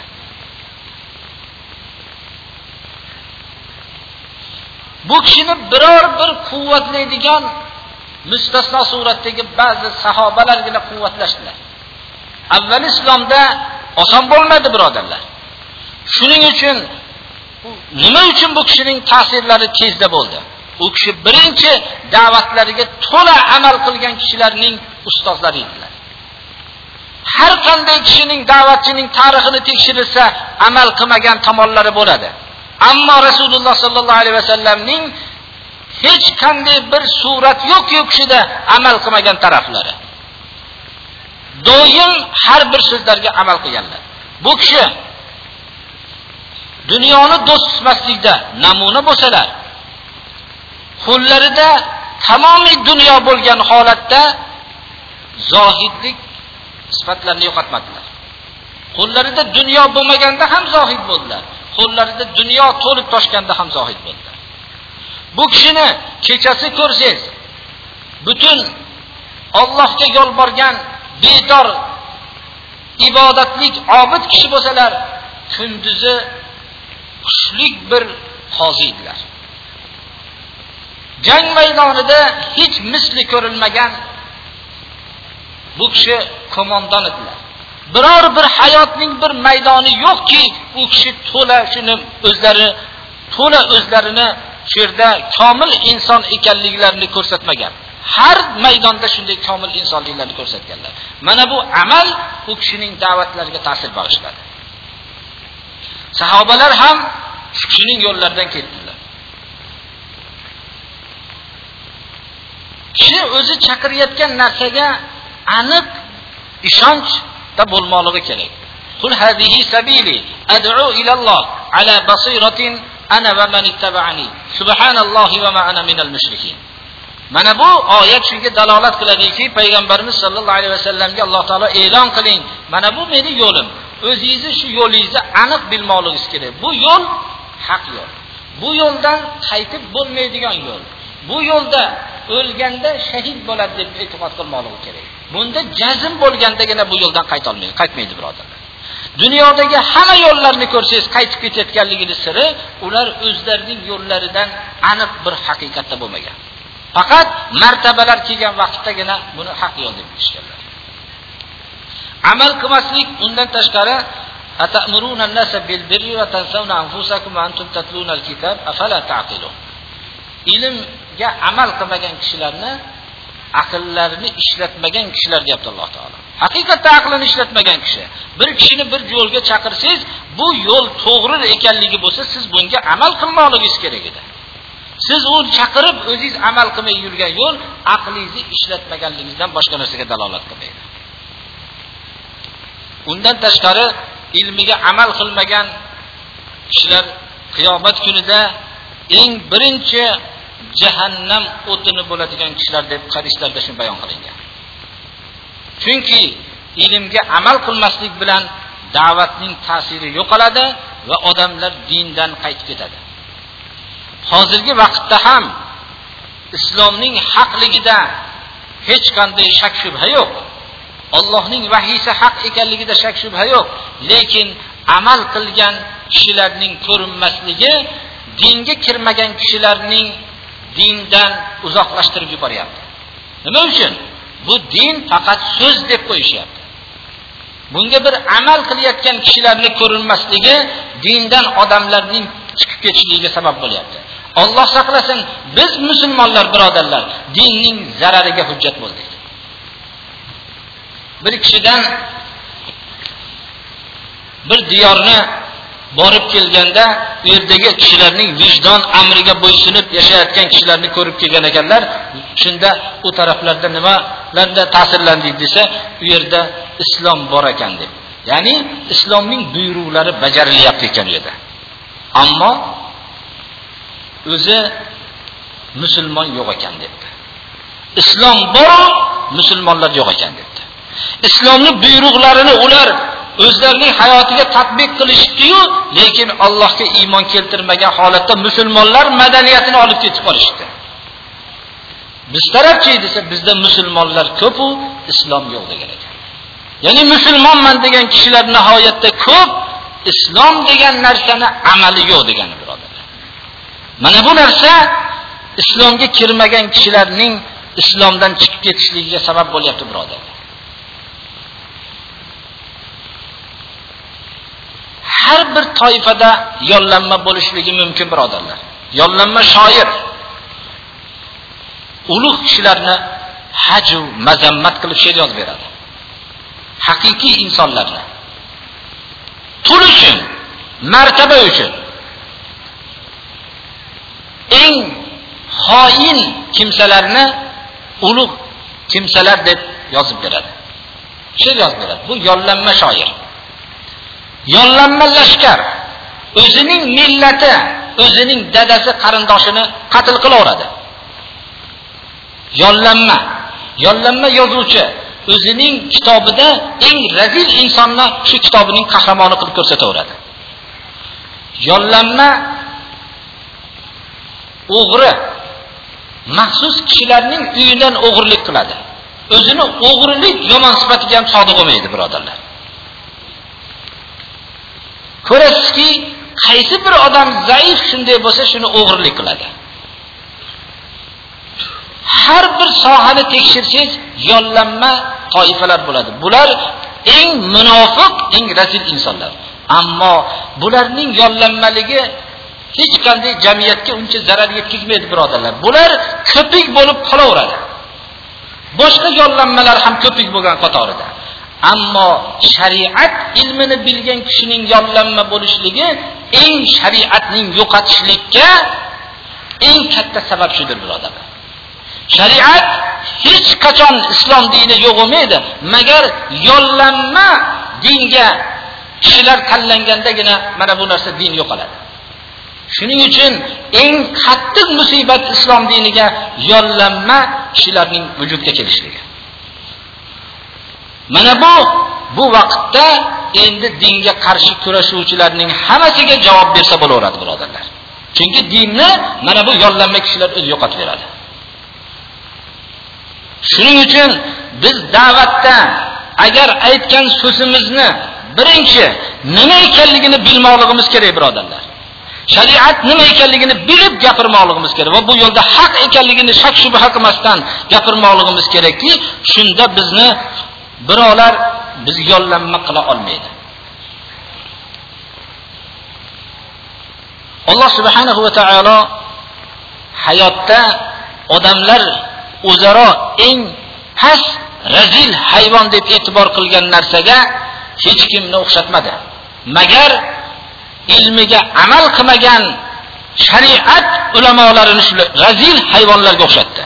Bu kishini biror bir quvvatlaydigan mustasno suratdagi ba'zi sahobalargina quvvatlashdilar. Avval islomda oson bo'lmadi, birodarlar. Shuning uchun nima uchun bu kishining ta'sirlari tezda bo'ldi? U kishi birinchi da'vatlariga to'la amal qilgan kishilarning ustozlari edilar. Har qanday kishining da'vatchining tarixini tekshirilsa, amal qilmagan tomonlari bo'ladi. Ammo Rasululloh sallallohu alayhi vasallamning hech qanday bir surat yo'q-ku kishida amal qilmagan taraflari. Doim har bir so'zlarga amal qilganlar. Bu kishi dunyoni do'st tutmaslikda namuna bo'lsalar, qo'llarida tamomiy dunyo bo'lgan holatda zohidlik sifatlarini yo'qotmadilar. Qo'llarida dunyo bo'lmaganda ham zohid bo'ldilar. Qo'llarida dunyo to'lib toshganda ham zohid bo'ldilar. Bu kishini kechasi ko'rsangiz, butun Allohga yolborgan bedor ibodatlik obid kishi bo'lsalar, kunduzi xushlik bir qozidilar. Jang maydonida hech misli ko'rilmagan bu kishi qo'mondon edilar. Biror bir hayotning bir maydoni yo'qki, u kishi to'la shuni o'zlarini shu yerda komil inson ekanliklarini ko'rsatmagan. Har maydonda shunday komil insonliklarni ko'rsatganlar. Mana bu amal u kishining da'vatlariga ta'sir bag'ishladi. Sahobalar ham shu kishining yo'llaridan ketdilar. Kishi o'zi chaqirayotgan narsaga aniq ishonchda bo'lmoqligi kerak. Qul hadihi sabili ad'u ila Alloh ala basiratin ana va man ittaba'ani subhanallohi va ma ana minal mushrikin. Mana bu oyat shunga dalolat qiladiki, payg'ambarimiz sollallohu alayhi vasallamga Alloh taolo e'lon qiling, mana bu meni yo'lim. O'zingizni shu yo'lingizni aniq bilmoqligingiz kerak. Bu yo'l haq yo'l. Bu yo'ldan qaytib bo'lmaydigan yo'l. Bu yo'lda o'lganda shahid bo'ladi deb e'tiqod qilmoqligi kerak. Bunda jazm bo'lgandagina bu yo'ldan qaytmaydi birodarlar. Dunyodagi hamma yo'llarni ko'rsangiz qaytib ketayotganligining siri, ular o'zlarining yo'llaridan aniq bir haqiqatda bo'lmagan. Faqat martabalar kelgan vaqtdagina buni haq yo'l deb bilishganlar. Amal qilmaslik, undan tashqari atamuruna an-nasa bil birri va tansawna anfusakum wa antum tatluna al-kitab afala ta'qilun. Ilmga amal qilmagan kishilarni, aqllarini ishlatmagan kishilar deyapti Alloh taolo. Haqiqatda aqlini ishlatmagan kishi. Bir kishini bir yo'lga chaqirsangiz, bu yo'l to'g'ri ekanligi bo'lsa, siz bunga amal qilmoqligingiz kerak edi. Siz uni chaqirib o'zingiz amal qilmay yurgan yo'l aqlingizni ishlatmaganligingizdan boshqa narsaga dalolat qilmaydi. Undan tashqari ilmiga amal qilmagan kishilar qiyomat kunida eng birinchi jahannam o'tini bo'ladigan kishilar deb hadislarda shuni bayon qilingan. Chunki ilmga amal qilmaslik bilan da'vatning ta'siri yo'qoladi va odamlar dindan qaytib ketadi. Hozirgi vaqtda ham islomning haqligida hech qanday shak shubha yo'q. Allohning vahiysi haq ekanligida shak shubha yo'q. Lekin amal qilgan kishilarning ko'rinmasligi dinga kirmagan kishilarning dindan uzoqlashtirib yuboryapti. Nima uchun? Bu din faqat so'z deb qo'yishyapti. Bunga bir amal qilayotgan kishilarning ko'rinmasligi dindan odamlarning chiqib ketishligiga sabab bo'lyapti. Alloh saqlasin, biz musulmonlar birodarlar dinning zarariga hujjat bo'ldik. Bir kishidan bir diyorni borib kelganda, u yerdagi kishilarning vijdon amriga bo'ysunib yashayotgan kishilarni ko'rib kelgan ekanlar. Shunda u taraflarda nimalarda ta'sirlandik desa, u yerda islom bor ekan deb. Ya'ni islomning buyruqlari bajarilyapti ekan u yerda. Ammo o'zi musulmon yo'q ekan debdi. Islom bor, musulmonlar yo'q ekan debdi. Islomning buyruqlarini ular o'zlarining hayotiga tatbiq qilishdi-yu, lekin Allohga iymon keltirmagan holatda musulmonlar madaniyatini olib ketib qolishdi. Biz tarafchi desa bizda musulmonlar ko'p u, islom yo'q degan ekan. Ya'ni musulmonman degan kishilar nihoyatda ko'p, islom degan narsani amali yo'q degani birodarlar. Mana bu narsa islomga kirmagan kishilarning islomdan chiqib ketishligiga sabab bo'lyapti birodarlar. Har bir toifada yollanma bo'lishligi mumkin birodarlar. Yollanma shoir ulug' kishilarni haju mazammat qilib she'r yozib beradi. Haqiqiy insonlarni pul uchun, martaba uchun eng xoin kimsalarni ulug' kimsalar deb yozib beradi. She'r yozib beradi. Bu yollanma shoir. Yollanma lashkar o'zining millati, o'zining dadasi, qarindoshini qatl qilaveradi. Yollanma yozuvchi o'zining kitobida eng razil insonni shu kitobining qahramoni qilib ko'rsataveradi. Yollanma o'g'ri maxsus kishilarning uyidan o'g'irlik qiladi. O'zini o'g'rilik yomon sifatiga ham sodiq bo'lmaydi birodarlar. Ko'rasizki, qaysi bir odam zaif shunday bo'lsa, shuni o'g'irlik qiladi. Har bir sohani tekshirsangiz, yollanma toifalar bo'ladi. Bular eng munofiq, eng razil insonlar. Ammo bularning yollanmaligi hech qanday jamiyatga uncha zarar yetkazmaydi birodarlar. Bular ko'pik bo'lib qolaveradi. Boshqa yollanmalar ham ko'pik bo'lgan qatorida. Ammo shariat ilmini bilgan kishining yollanma bo'lishligi eng shariatning yo'qotishlikka eng katta sabab shudir birodarlar. Shariat hech qachon islom dini yo'q bo'lmaydi, magar yollanma dinga kishilar tanlangandagina mana bu narsa din yo'qoladi. Shuning uchun eng qattiq musibat islom diniga yollanma kishilarning vujudga kelishligi. Mana bu vaqtda endi dinga qarshi kurashuvchilarning hammasiga javob bersa bo'laveradi birodarlar. Chunki dinni mana bu yollanma kishilar o'zi yo'qotib beradi. Shuning uchun biz da'vatda agar aytgan so'zimizni birinchi nima ekanligini bilmoqligimiz kerak birodarlar. Shariat nima ekanligini bilib gapirmoqligimiz kerak va bu yo'lda haq ekanligini shak shubha qilmasdan gapirmoqligimiz kerakki, shunda bizni birovlar biz yollanma qila olmaydi. Alloh subhanahu va taolo hayotda odamlar o'zaro eng past razil hayvon deb e'tibor qilgan narsaga hech kimni o'xshatmadi. Magar ilmiga amal qilmagan shariat ulamolarini shu razil hayvonlarga o'xshatdi.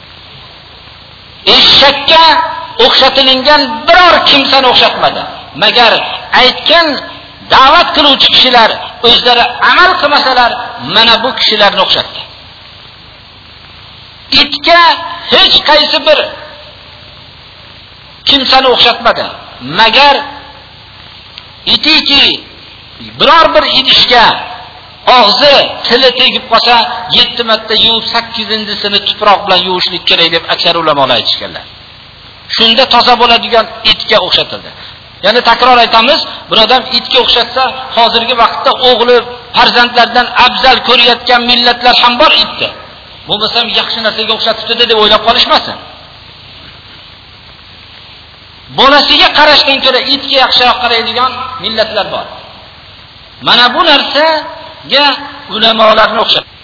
Eshakka o'xshatilingan biror kimsani o'xshatmadi. Magar aytgan da'vat qiluvchi kishilar o'zlari amal qilmasalar, mana bu kishilarni o'xshatdi. Itga hech qaysi bir kimsani o'xshatmadi. Magar itiki biror bir idishga og'zi, tili tegib qolsa 7 marta yuvib 8-sini tuproq bilan yuvishlik kerak deb aksar ulamolar aytishganlar. Shunda toza bo'ladigan itga o'xshatildi. Ya'ni takror aytamiz, bir odam itga o'xshatsa, hozirgi vaqtda o'g'li farzandlardan afzal ko'rayotgan millatlar ham bor itni. Bo'lmasam yaxshi narsaga o'xshatibdi deb o'ylab qolishmasin. Bolasiga qarashdan ko'ra itga yaxshiroq qaraydigan millatlar bor. Mana bu narsaga ulamolarni o'xshatdi.